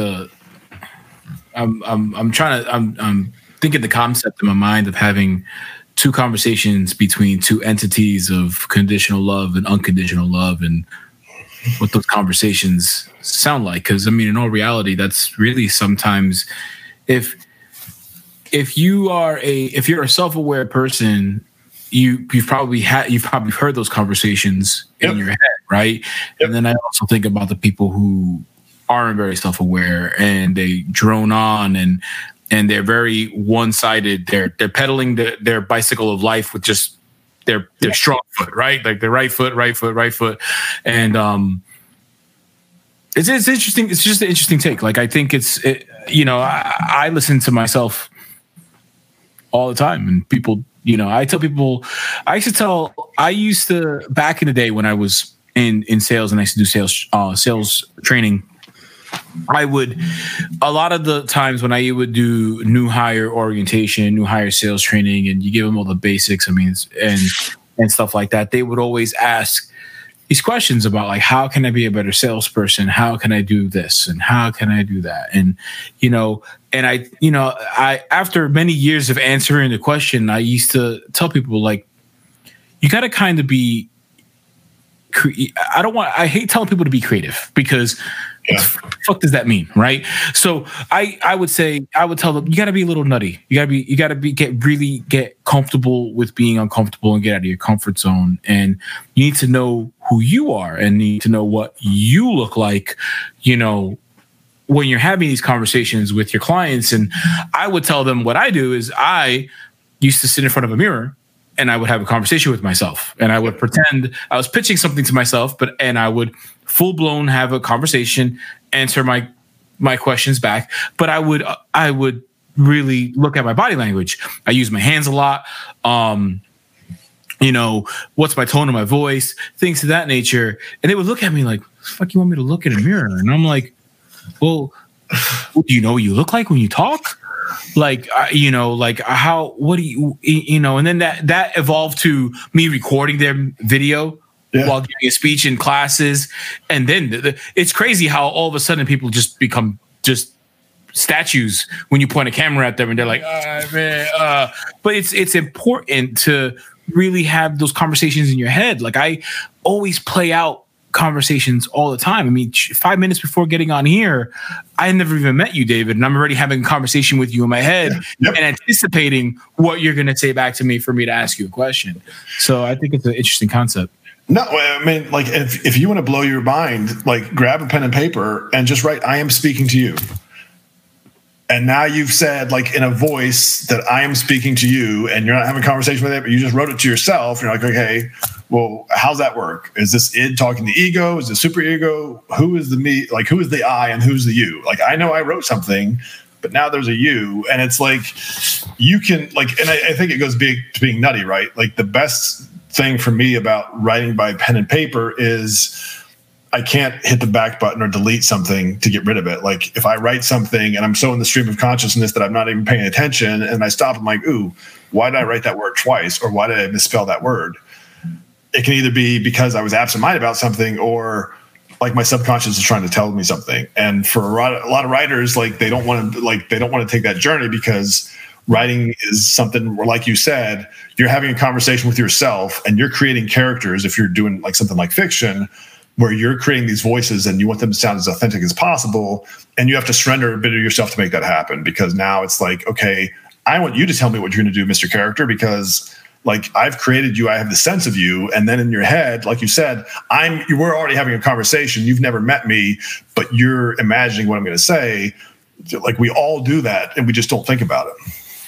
[SPEAKER 1] I'm thinking the concept in my mind of having 2 conversations between 2 entities of conditional love and unconditional love, and what those conversations sound like. Because, I mean, in all reality, that's really sometimes, if you're a self-aware person, you've probably heard those conversations in your head, right? Yep. And then I also think about the people who aren't very self-aware, and they drone on, and they're very one-sided. They're pedaling their bicycle of life with just their strong foot, right? Like their right foot, and it's interesting. It's just an interesting take. Like, I think I listen to myself all the time, and people, I tell people, I used to back in the day when I was in sales, and I used to do sales training. A lot of the times when I would do new hire orientation, new hire sales training, and you give them all the basics, I mean, and stuff like that, they would always ask, these questions about like, how can I be a better salesperson? How can I do this? And how can I do that? And, and I after many years of answering the question, I used to tell people like, you got to kind of be, I hate telling people to be creative because what the fuck does that mean, right? So I would tell them, you got to be a little nutty. You got to get comfortable with being uncomfortable and get out of your comfort zone. And you need to know who you are and need to know what you look like, when you're having these conversations with your clients. And I would tell them what I do is I used to sit in front of a mirror and I would have a conversation with myself and I would pretend I was pitching something to myself, and I would full blown have a conversation, answer my questions back. But I would really look at my body language. I use my hands a lot. What's my tone of my voice, things of that nature. And they would look at me like, fuck, you want me to look in a mirror? And I'm like, well, do you know what you look like when you talk? Like, how, what do you, and then that evolved to me recording their video while giving a speech in classes. And then it's crazy how all of a sudden people just become just statues when you point a camera at them and they're like, but it's important to really have those conversations in your head. Like I always play out conversations all the time. I mean, 5 minutes before getting on here, I never even met you, David, and I'm already having a conversation with you in my head and anticipating what you're going to say back to me for me to ask you a question. So I think it's an interesting concept.
[SPEAKER 3] No, I mean, like if you want to blow your mind, like grab a pen and paper and just write, I am speaking to you. And now you've said, like, in a voice that I am speaking to you, and you're not having a conversation with it, but you just wrote it to yourself. You're like, okay, well, how's that work? Is this id talking to ego? Is it super ego? Who is the me? Like, who is the I and who's the you? Like, I know I wrote something, but now there's a you. And it's like, you can, like, and I think it goes to being nutty, right? Like, the best thing for me about writing by pen and paper is I can't hit the back button or delete something to get rid of it. Like if I write something and I'm so in the stream of consciousness that I'm not even paying attention and I stop, I'm like, ooh, why did I write that word twice? Or why did I misspell that word? It can either be because I was absent-minded about something or like my subconscious is trying to tell me something. And for a lot of writers, like they don't want to take that journey because writing is something where, like you said, you're having a conversation with yourself and you're creating characters. If you're doing like something like fiction, where you're creating these voices and you want them to sound as authentic as possible. And you have to surrender a bit of yourself to make that happen, because now it's like, okay, I want you to tell me what you're going to do, Mr. Character, because like I've created you, I have the sense of you. And then in your head, like you said, we're already having a conversation. You've never met me, but you're imagining what I'm going to say. Like we all do that and we just don't think about it.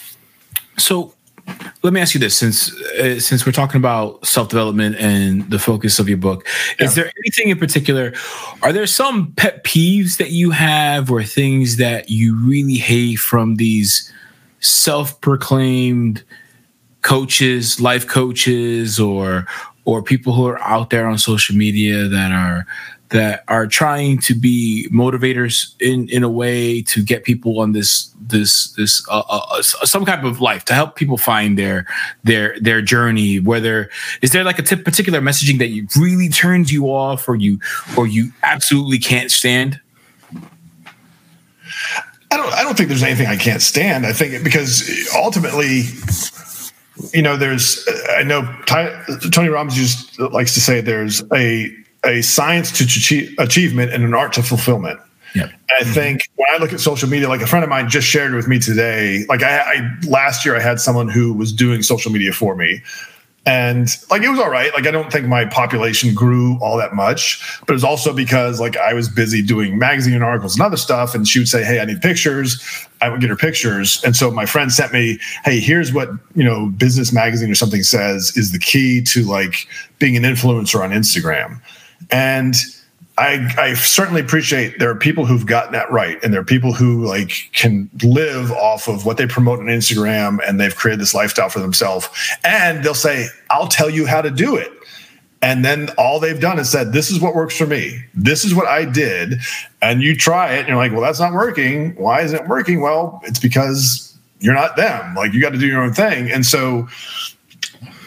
[SPEAKER 1] So let me ask you this, since we're talking about self-development and the focus of your book, is there anything in particular, are there some pet peeves that you have or things that you really hate from these self-proclaimed coaches, life coaches, or people who are out there on social media that are trying to be motivators in a way to get people on this some type of life to help people find their journey? Whether is there like a particular messaging that you really turns you off or you absolutely can't stand?
[SPEAKER 3] I don't think there's anything I can't stand. I think because ultimately, I know Tony Robbins just likes to say there's a science to achievement and an art to fulfillment. Yeah. And I think when I look at social media, like a friend of mine just shared with me today, like last year I had someone who was doing social media for me. And like, it was all right. Like, I don't think my population grew all that much, but it was also because like I was busy doing magazine articles and other stuff. And she would say, hey, I need pictures. I would get her pictures. And so my friend sent me, hey, here's what, Business Magazine or something says is the key to like being an influencer on Instagram. And I certainly appreciate there are people who've gotten that right. And there are people who like can live off of what they promote on Instagram and they've created this lifestyle for themselves. And they'll say, I'll tell you how to do it. And then all they've done is said, this is what works for me. This is what I did. And you try it and you're like, well, that's not working. Why isn't it working? Well, it's because you're not them. Like you got to do your own thing. And so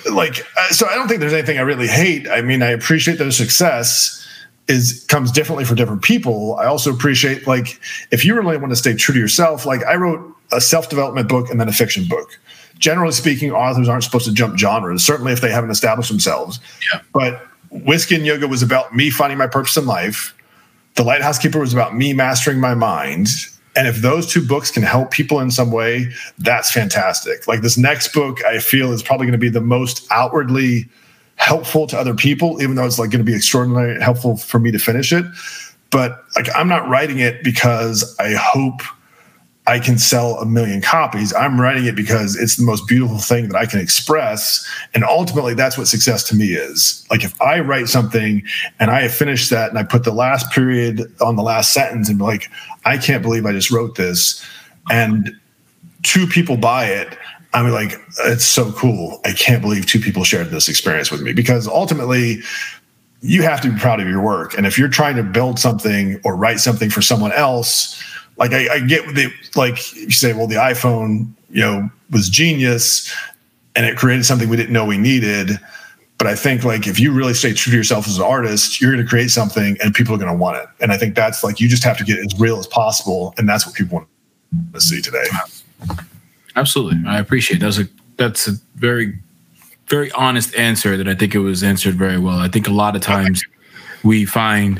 [SPEAKER 3] so I don't think there's anything I really hate. I mean, I appreciate that success comes differently for different people. I also appreciate, like, if you really want to stay true to yourself, like I wrote a self-development book and then a fiction book. Generally speaking, authors aren't supposed to jump genres, certainly if they haven't established themselves.
[SPEAKER 1] Yeah.
[SPEAKER 3] But Whiskey and Yoga was about me finding my purpose in life. The Lighthouse Keeper was about me mastering my mind. And if those two books can help people in some way, that's fantastic. Like this next book, I feel is probably going to be the most outwardly helpful to other people, even though it's like going to be extraordinarily helpful for me to finish it. But like, I'm not writing it because I hope I can sell 1 million copies. I'm writing it because it's the most beautiful thing that I can express. And ultimately, that's what success to me is. Like if I write something and I have finished that and I put the last period on the last sentence and be like, I can't believe I just wrote this, and 2 people buy it, I'm like, it's so cool. I can't believe 2 people shared this experience with me, because ultimately you have to be proud of your work. And if you're trying to build something or write something for someone else, like I get like you say, well, the iPhone, was genius and it created something we didn't know we needed. But I think like if you really stay true to yourself as an artist, you're going to create something and people are going to want it. And I think that's like, you just have to get as real as possible. And that's what people want to see today.
[SPEAKER 1] Absolutely. I appreciate it. That's a very, very honest answer that I think it was answered very well. I think a lot of times we find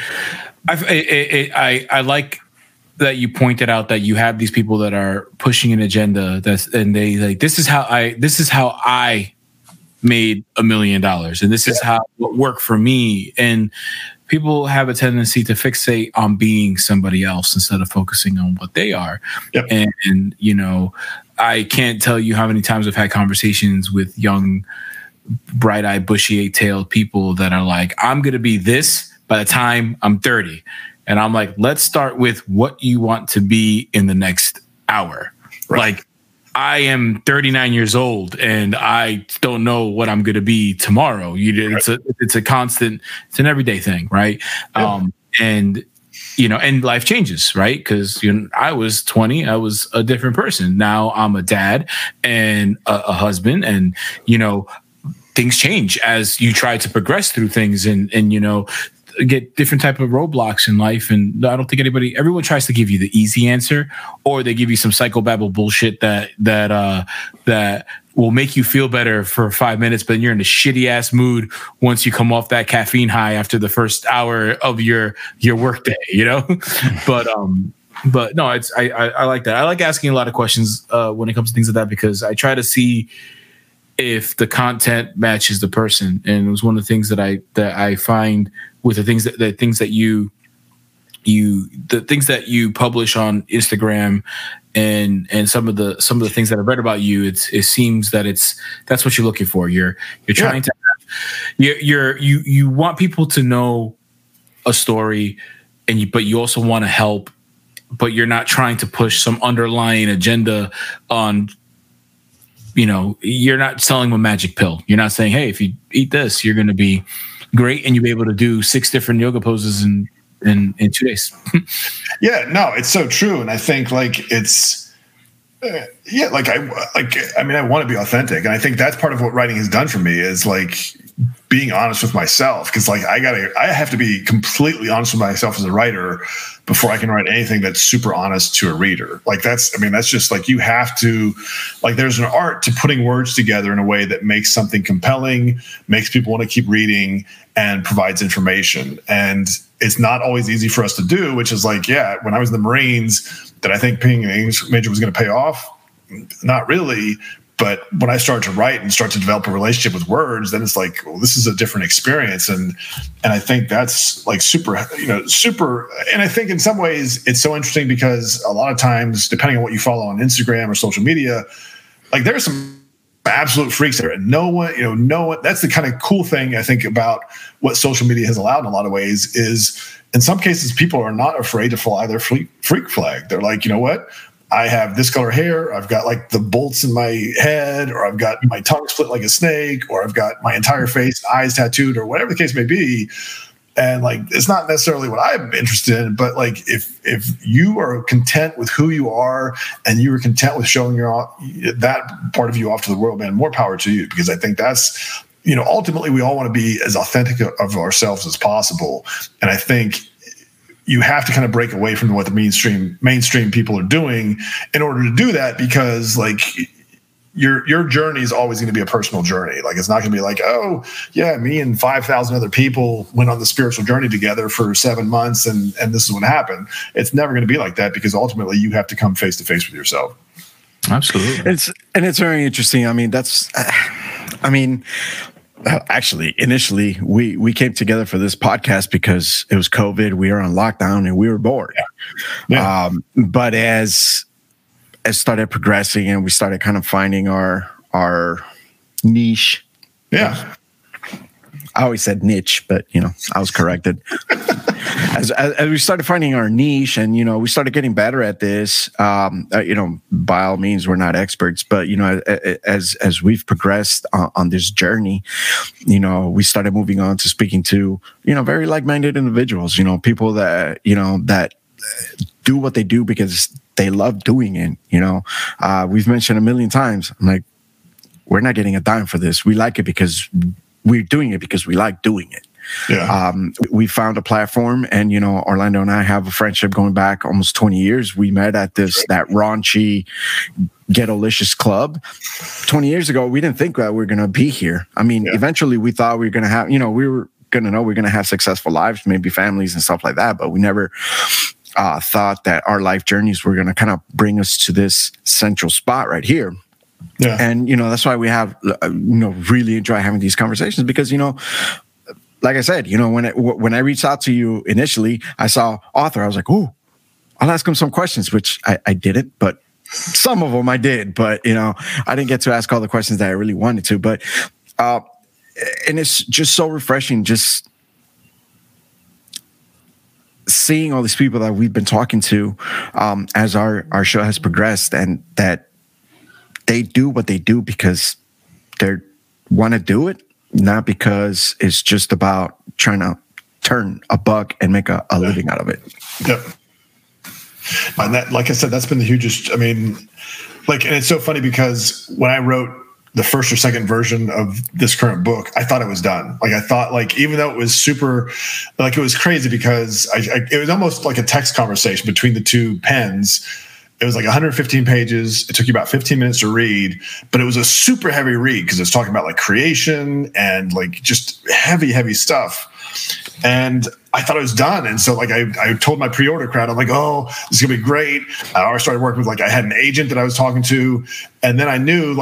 [SPEAKER 1] I like that you pointed out that you have these people that are pushing an agenda and they like, this is how I made $1 million and this is how what worked for me. And people have a tendency to fixate on being somebody else instead of focusing on what they are.
[SPEAKER 3] Yep.
[SPEAKER 1] And I can't tell you how many times I've had conversations with young, bright-eyed, bushy-tailed people that are like, I'm going to be this by the time I'm 30. And I'm like, let's start with what you want to be in the next hour. Right. Like, I am 39 years old and I don't know what I'm going to be tomorrow. It's a constant, it's an everyday thing. Right. Yeah. And life changes, right? Because I was 20, I was a different person. Now I'm a dad and a husband, and things change as you try to progress through things, and get different type of roadblocks in life. And I don't think everyone tries to give you the easy answer, or they give you some psychobabble bullshit that will make you feel better for 5 minutes, but you're in a shitty ass mood once you come off that caffeine high after the first hour of your work day, but no, I like that. I like asking a lot of questions when it comes to things like that, because I try to see if the content matches the person. And it was one of the things that I find with the things that you publish on Instagram and some of the things that I've read about you, it seems that that's what you're looking for. You're trying to you want people to know a story, but you also want to help, but you're not trying to push some underlying agenda on. You're not selling them a magic pill. You're not saying, hey, if you eat this, you're going to be great and you'll be able to do 6 different yoga poses in 2 days.
[SPEAKER 3] Yeah, no, it's so true. And I think like it's, I want to be authentic. And I think that's part of what writing has done for me is like being honest with myself. Cause like I have to be completely honest with myself as a writer before I can write anything that's super honest to a reader. Like that's just like, you have to, like, there's an art to putting words together in a way that makes something compelling, makes people want to keep reading, and provides information. And it's not always easy for us to do, which is like, when I was in the Marines, did I think being an English major was going to pay off? Not really. But when I start to write and start to develop a relationship with words, then it's like, well, this is a different experience. And I think that's like super. And I think in some ways it's so interesting because a lot of times, depending on what you follow on Instagram or social media, like there's some absolute freaks there, and no one, that's the kind of cool thing I think about what social media has allowed in a lot of ways is in some cases, people are not afraid to fly their freak flag. They're like, you know what? I have this color hair, I've got like the bolts in my head, or I've got my tongue split like a snake, or I've got my entire face, eyes tattooed, or whatever the case may be. And like, it's not necessarily what I'm interested in, but like, if you are content with who you are and you are content with showing that part of you off to the world, man, more power to you. Because I think that's, ultimately we all want to be as authentic of ourselves as possible. And I think you have to kind of break away from what the mainstream people are doing in order to do that, because like, your journey is always going to be a personal journey. Like, it's not going to be like, oh yeah, me and 5,000 other people went on the spiritual journey together for 7 months and this is what happened. It's never going to be like that, because ultimately you have to come face to face with yourself.
[SPEAKER 1] Absolutely.
[SPEAKER 2] It's very interesting. I mean, actually, initially we came together for this podcast because it was COVID. We were on lockdown and we were bored. Yeah. But as started progressing and we started kind of finding our niche.
[SPEAKER 3] Yeah.
[SPEAKER 2] I always said niche, but I was corrected. as we started finding our niche and, we started getting better at this, by all means, we're not experts, but, as we've progressed on this journey, we started moving on to speaking to, very like-minded individuals, people that, that do what they do because they love doing it. We've mentioned a million times, I'm like, we're not getting a dime for this. We like it because we're doing it because we like doing it. Yeah. We found a platform, and Orlando and I have a friendship going back almost 20 years. We met at that raunchy Ghetto-licious club 20 years ago. We didn't think that we were going to be here. I mean, eventually we thought we were going to have, we were going to know we're going to have successful lives, maybe families and stuff like that, but we never thought that our life journeys were going to kind of bring us to this central spot right here. Yeah. And, that's why we have, really enjoy having these conversations, because, like I said, when I reached out to you initially, I saw author. I was like, oh, I'll ask him some questions, which I didn't, but some of them I did. But, I didn't get to ask all the questions that I really wanted to. But, and it's just so refreshing, just seeing all these people that we've been talking to as our show has progressed, and that they do what they do because they want to do it, not because it's just about trying to turn a buck and make a living out of it.
[SPEAKER 3] Yep. And that, like I said, that's been the hugest. I mean, and it's so funny because when I wrote the first or second version of this current book, I thought it was done. I thought even though it was super, it was crazy because it was almost like a text conversation between the two pens. It was 115 pages. It took you about 15 minutes to read, but it was a super heavy read because it's talking about creation and just heavy stuff. And I thought it was done. And so I told my pre-order crowd, I'm like, oh, this is gonna be great. I started working with I had an agent that I was talking to. And then I knew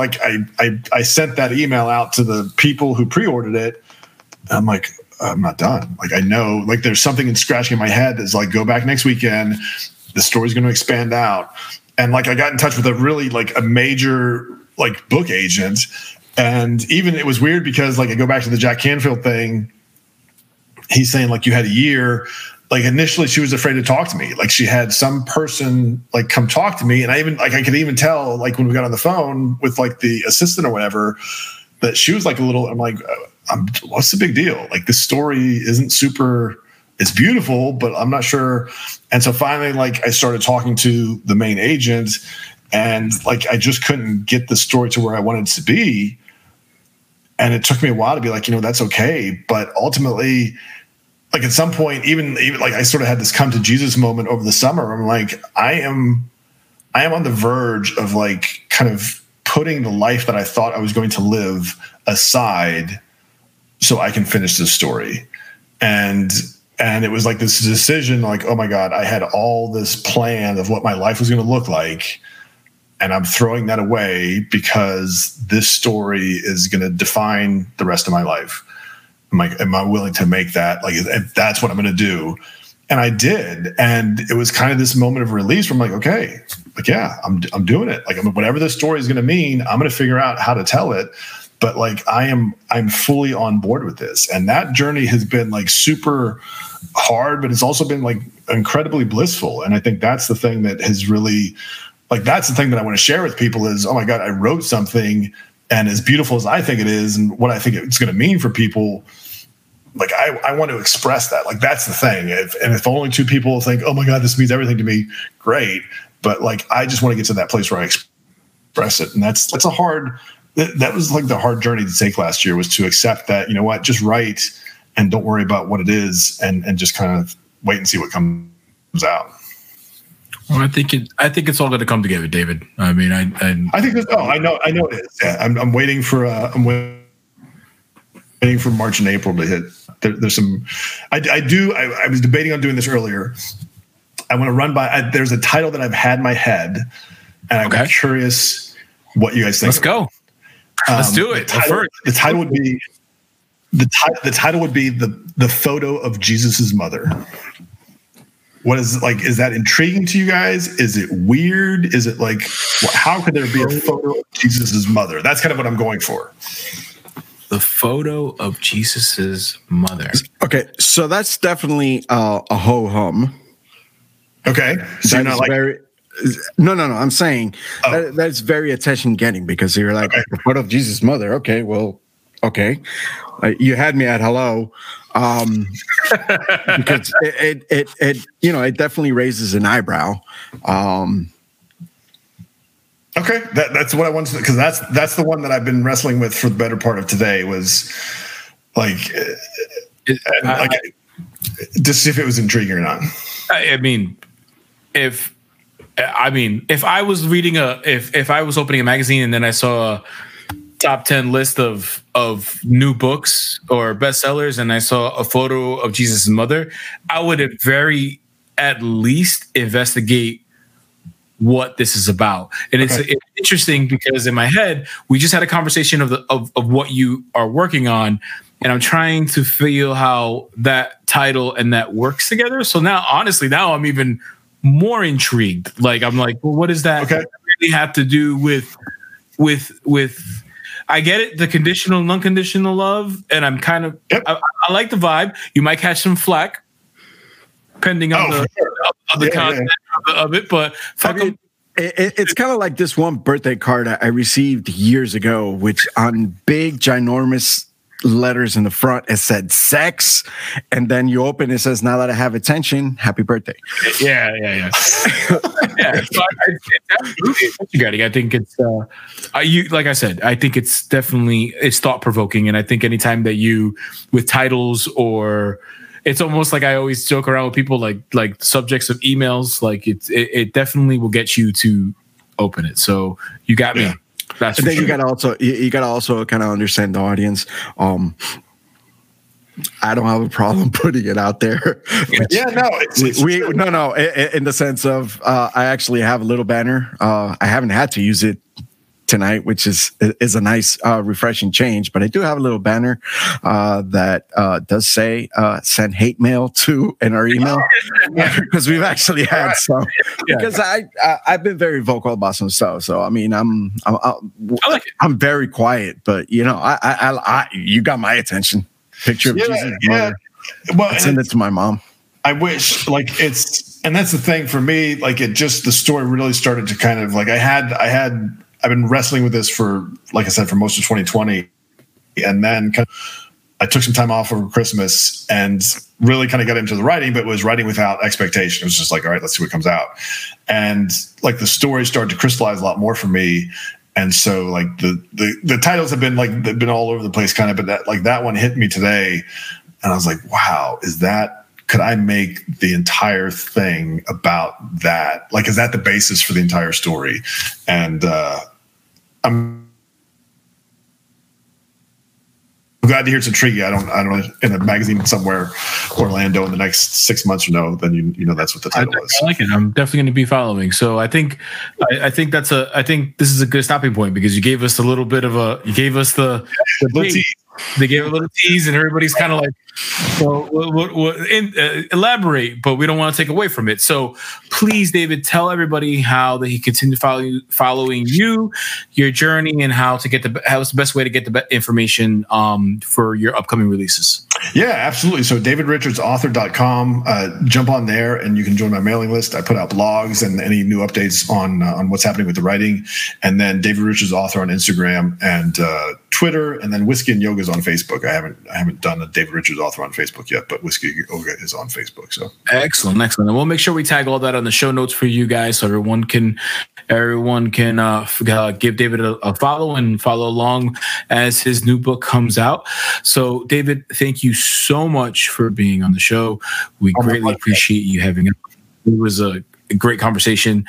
[SPEAKER 3] I sent that email out to the people who pre-ordered it. And I'm like, I'm not done. I know there's something scratching in my head that's go back next weekend. The story's going to expand out. And I got in touch with a really a major book agent. And even it was weird because I go back to the Jack Canfield thing. He's saying you had a year. Initially she was afraid to talk to me. She had some person come talk to me. And I could even tell when we got on the phone with the assistant or whatever, that she was a little, I'm like, what's the big deal? This story isn't super, it's beautiful, but I'm not sure. And so finally, I started talking to the main agent, and I just couldn't get the story to where I wanted it to be. And it took me a while to be that's okay. But ultimately, at some point, even I sort of had this come to Jesus moment over the summer. I'm I am on the verge of kind of putting the life that I thought I was going to live aside so I can finish this story. And it was this decision, oh my God, I had all this plan of what my life was going to look like, and I'm throwing that away because this story is going to define the rest of my life. Am I willing to make that? If that's what I'm going to do. And I did. And it was kind of this moment of release where I'm okay, yeah, I'm doing it. Whatever this story is going to mean, I'm going to figure out how to tell it. But I'm fully on board with this. And that journey has been super hard, but it's also been incredibly blissful. And I think that's the thing that has really, that's the thing that I want to share with people is, oh my God, I wrote something, and as beautiful as I think it is and what I think it's going to mean for people, like I want to express that. Like that's the thing. If only two people think, oh my God, this means everything to me, great. But like I just want to get to that place where I express it, and that's a hard. That was like the hard journey to take last year, was to accept that, you know what, just write and don't worry about what it is, and just kind of wait and see what comes out.
[SPEAKER 1] Well, I think it's all going to come together, David. I mean, I
[SPEAKER 3] think there's. Oh, I know it is. Yeah, I'm waiting for March and April to hit. There's some. I was debating on doing this earlier. I want to run by. There's a title that I've had in my head, and I'm curious what you guys think.
[SPEAKER 1] Let's go. Let's do it.
[SPEAKER 3] The title would be the photo of Jesus's mother. What is like? Is that intriguing to you guys? Is it weird? Is it like, how could there be a photo of Jesus's mother? That's kind of what I'm going for.
[SPEAKER 1] The photo of Jesus's mother.
[SPEAKER 2] Okay, so that's definitely a ho hum.
[SPEAKER 3] Okay, so you're not like
[SPEAKER 2] no. I'm saying that's very attention getting, because you're like, the photo of Jesus' mother. Okay, well, okay, you had me at hello. Because it definitely raises an eyebrow.
[SPEAKER 3] Okay, that's what I wanted to, because that's the one that I've been wrestling with for the better part of today, was like to see if it was intriguing or not.
[SPEAKER 1] I mean, if I was reading if I was opening a magazine and then I saw a top 10 list of new books or bestsellers and I saw a photo of Jesus' mother, I would at least investigate what this is about. And it's interesting because in my head, we just had a conversation of what you are working on, and I'm trying to feel how that title and that works together. So now, honestly, I'm even more intrigued. Like, I'm like, well, what does that really have to do with I get it, the conditional and unconditional love, and I'm kind of I like the vibe. You might catch some flack, depending on the content of it, but
[SPEAKER 2] it's kind of like this one birthday card I received years ago, which on big ginormous letters in the front it said sex, and then you open it says, now that I have attention, happy birthday.
[SPEAKER 1] Yeah. Yeah, so I think it's like I said, I think it's definitely thought provoking, and I think anytime that you with titles, or it's almost like I always joke around with people like subjects of emails, like it definitely will get you to open it. So you got me. That's
[SPEAKER 2] and then you gotta also kind of understand the audience. I don't have a problem putting it out there.
[SPEAKER 3] In
[SPEAKER 2] the sense of I actually have a little banner. I haven't had to use it tonight, which is a nice refreshing change, but I do have a little banner that does say send hate mail to in our email, because we've actually had some, because I've been very vocal about some stuff. So I mean, I'm very quiet, but you know, I you got my attention. Picture of Jesus' mother. Well, I send it to my mom.
[SPEAKER 3] I wish, like, and that's the thing for me, like, the story really started to kind of like, I've been wrestling with this for, like I said, for most of 2020. And then I took some time off over Christmas and really kind of got into the writing, but was writing without expectation. It was just like, all right, let's see what comes out. And like the story started to crystallize a lot more for me. And so like the titles have been like, they've been all over the place kind of, but that one hit me today. And I was like, wow, could I make the entire thing about that? Like, is that the basis for the entire story? And I'm glad to hear it's intriguing. I don't know, in a magazine somewhere, Orlando, in the next 6 months or no, then you know that's what the title is.
[SPEAKER 1] I like it. I'm definitely going to be following. So I think this is a good stopping point, because you gave us a little bit of they gave a little tease, and everybody's kind of like, well, elaborate, but we don't want to take away from it. So please, David, tell everybody how they can continue following you, your journey, and how's the best way to get the information for your upcoming releases.
[SPEAKER 3] Yeah, absolutely. So davidrichardsauthor.com, jump on there and you can join my mailing list. I put out blogs and any new updates on what's happening with the writing. And then David Richards Author on Instagram and Twitter, and then Whiskey and Yoga's on Facebook. I haven't done a David Richards author on Facebook yet, but Whiskey Yoga is on Facebook. So
[SPEAKER 1] excellent. And we'll make sure we tag all that on the show notes for you guys, so everyone can give David a follow and follow along as his new book comes out. So, David, thank you so much for being on the show. We greatly appreciate you having us. It was a great conversation.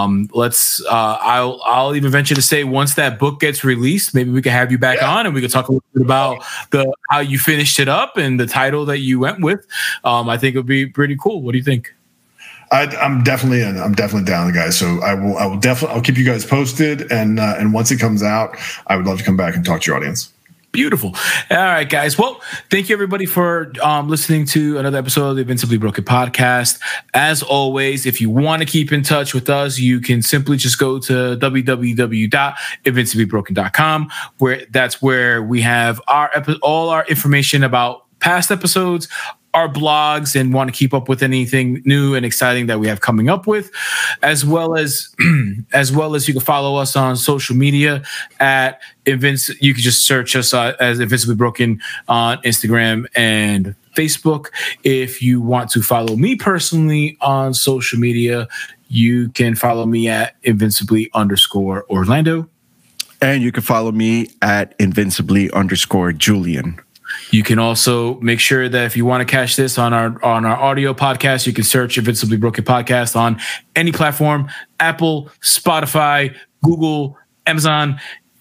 [SPEAKER 1] I'll even venture to say, once that book gets released, maybe we can have you back on and we can talk a little bit about how you finished it up and the title that you went with. I think it would be pretty cool. What do you think?
[SPEAKER 3] I'm definitely down, guys. So I'll keep you guys posted, and once it comes out, I would love to come back and talk to your audience.
[SPEAKER 1] Beautiful. All right, guys. Well, thank you everybody for listening to another episode of the Invincibly Broken podcast. As always, if you want to keep in touch with us, you can simply just go to www.invinciblybroken.com, where we have all our information about past episodes, our blogs, and want to keep up with anything new and exciting that we have coming up with, as well as you can follow us on social media at you can just search us as Invincibly Broken on Instagram and Facebook. If you want to follow me personally on social media, you can follow me at Invincibly_Orlando.
[SPEAKER 2] And you can follow me at Invincibly_Julian.
[SPEAKER 1] You can also make sure that if you want to catch this on our audio podcast, you can search Invincibly Broken Podcast on any platform: Apple, Spotify, Google, Amazon,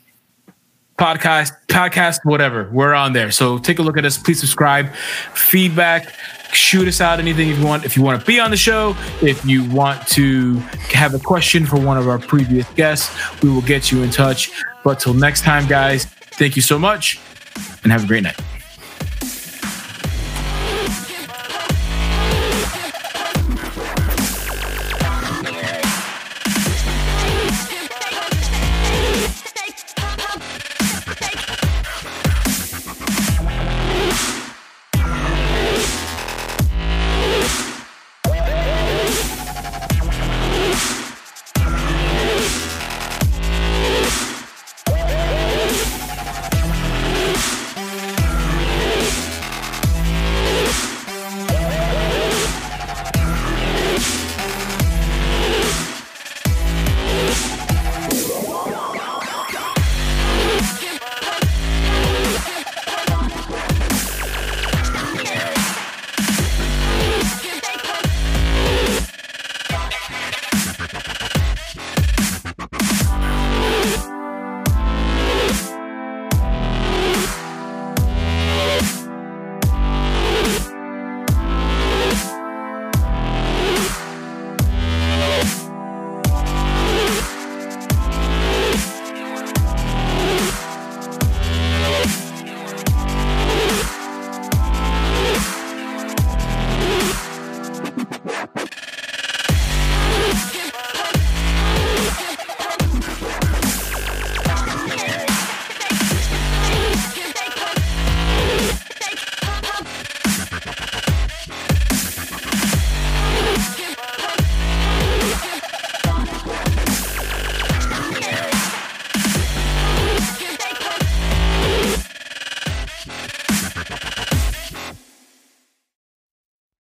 [SPEAKER 1] podcast, whatever. We're on there. So take a look at us. Please subscribe. Feedback. Shoot us out anything if you want. If you want to be on the show, if you want to have a question for one of our previous guests, we will get you in touch. But till next time, guys, thank you so much and have a great night.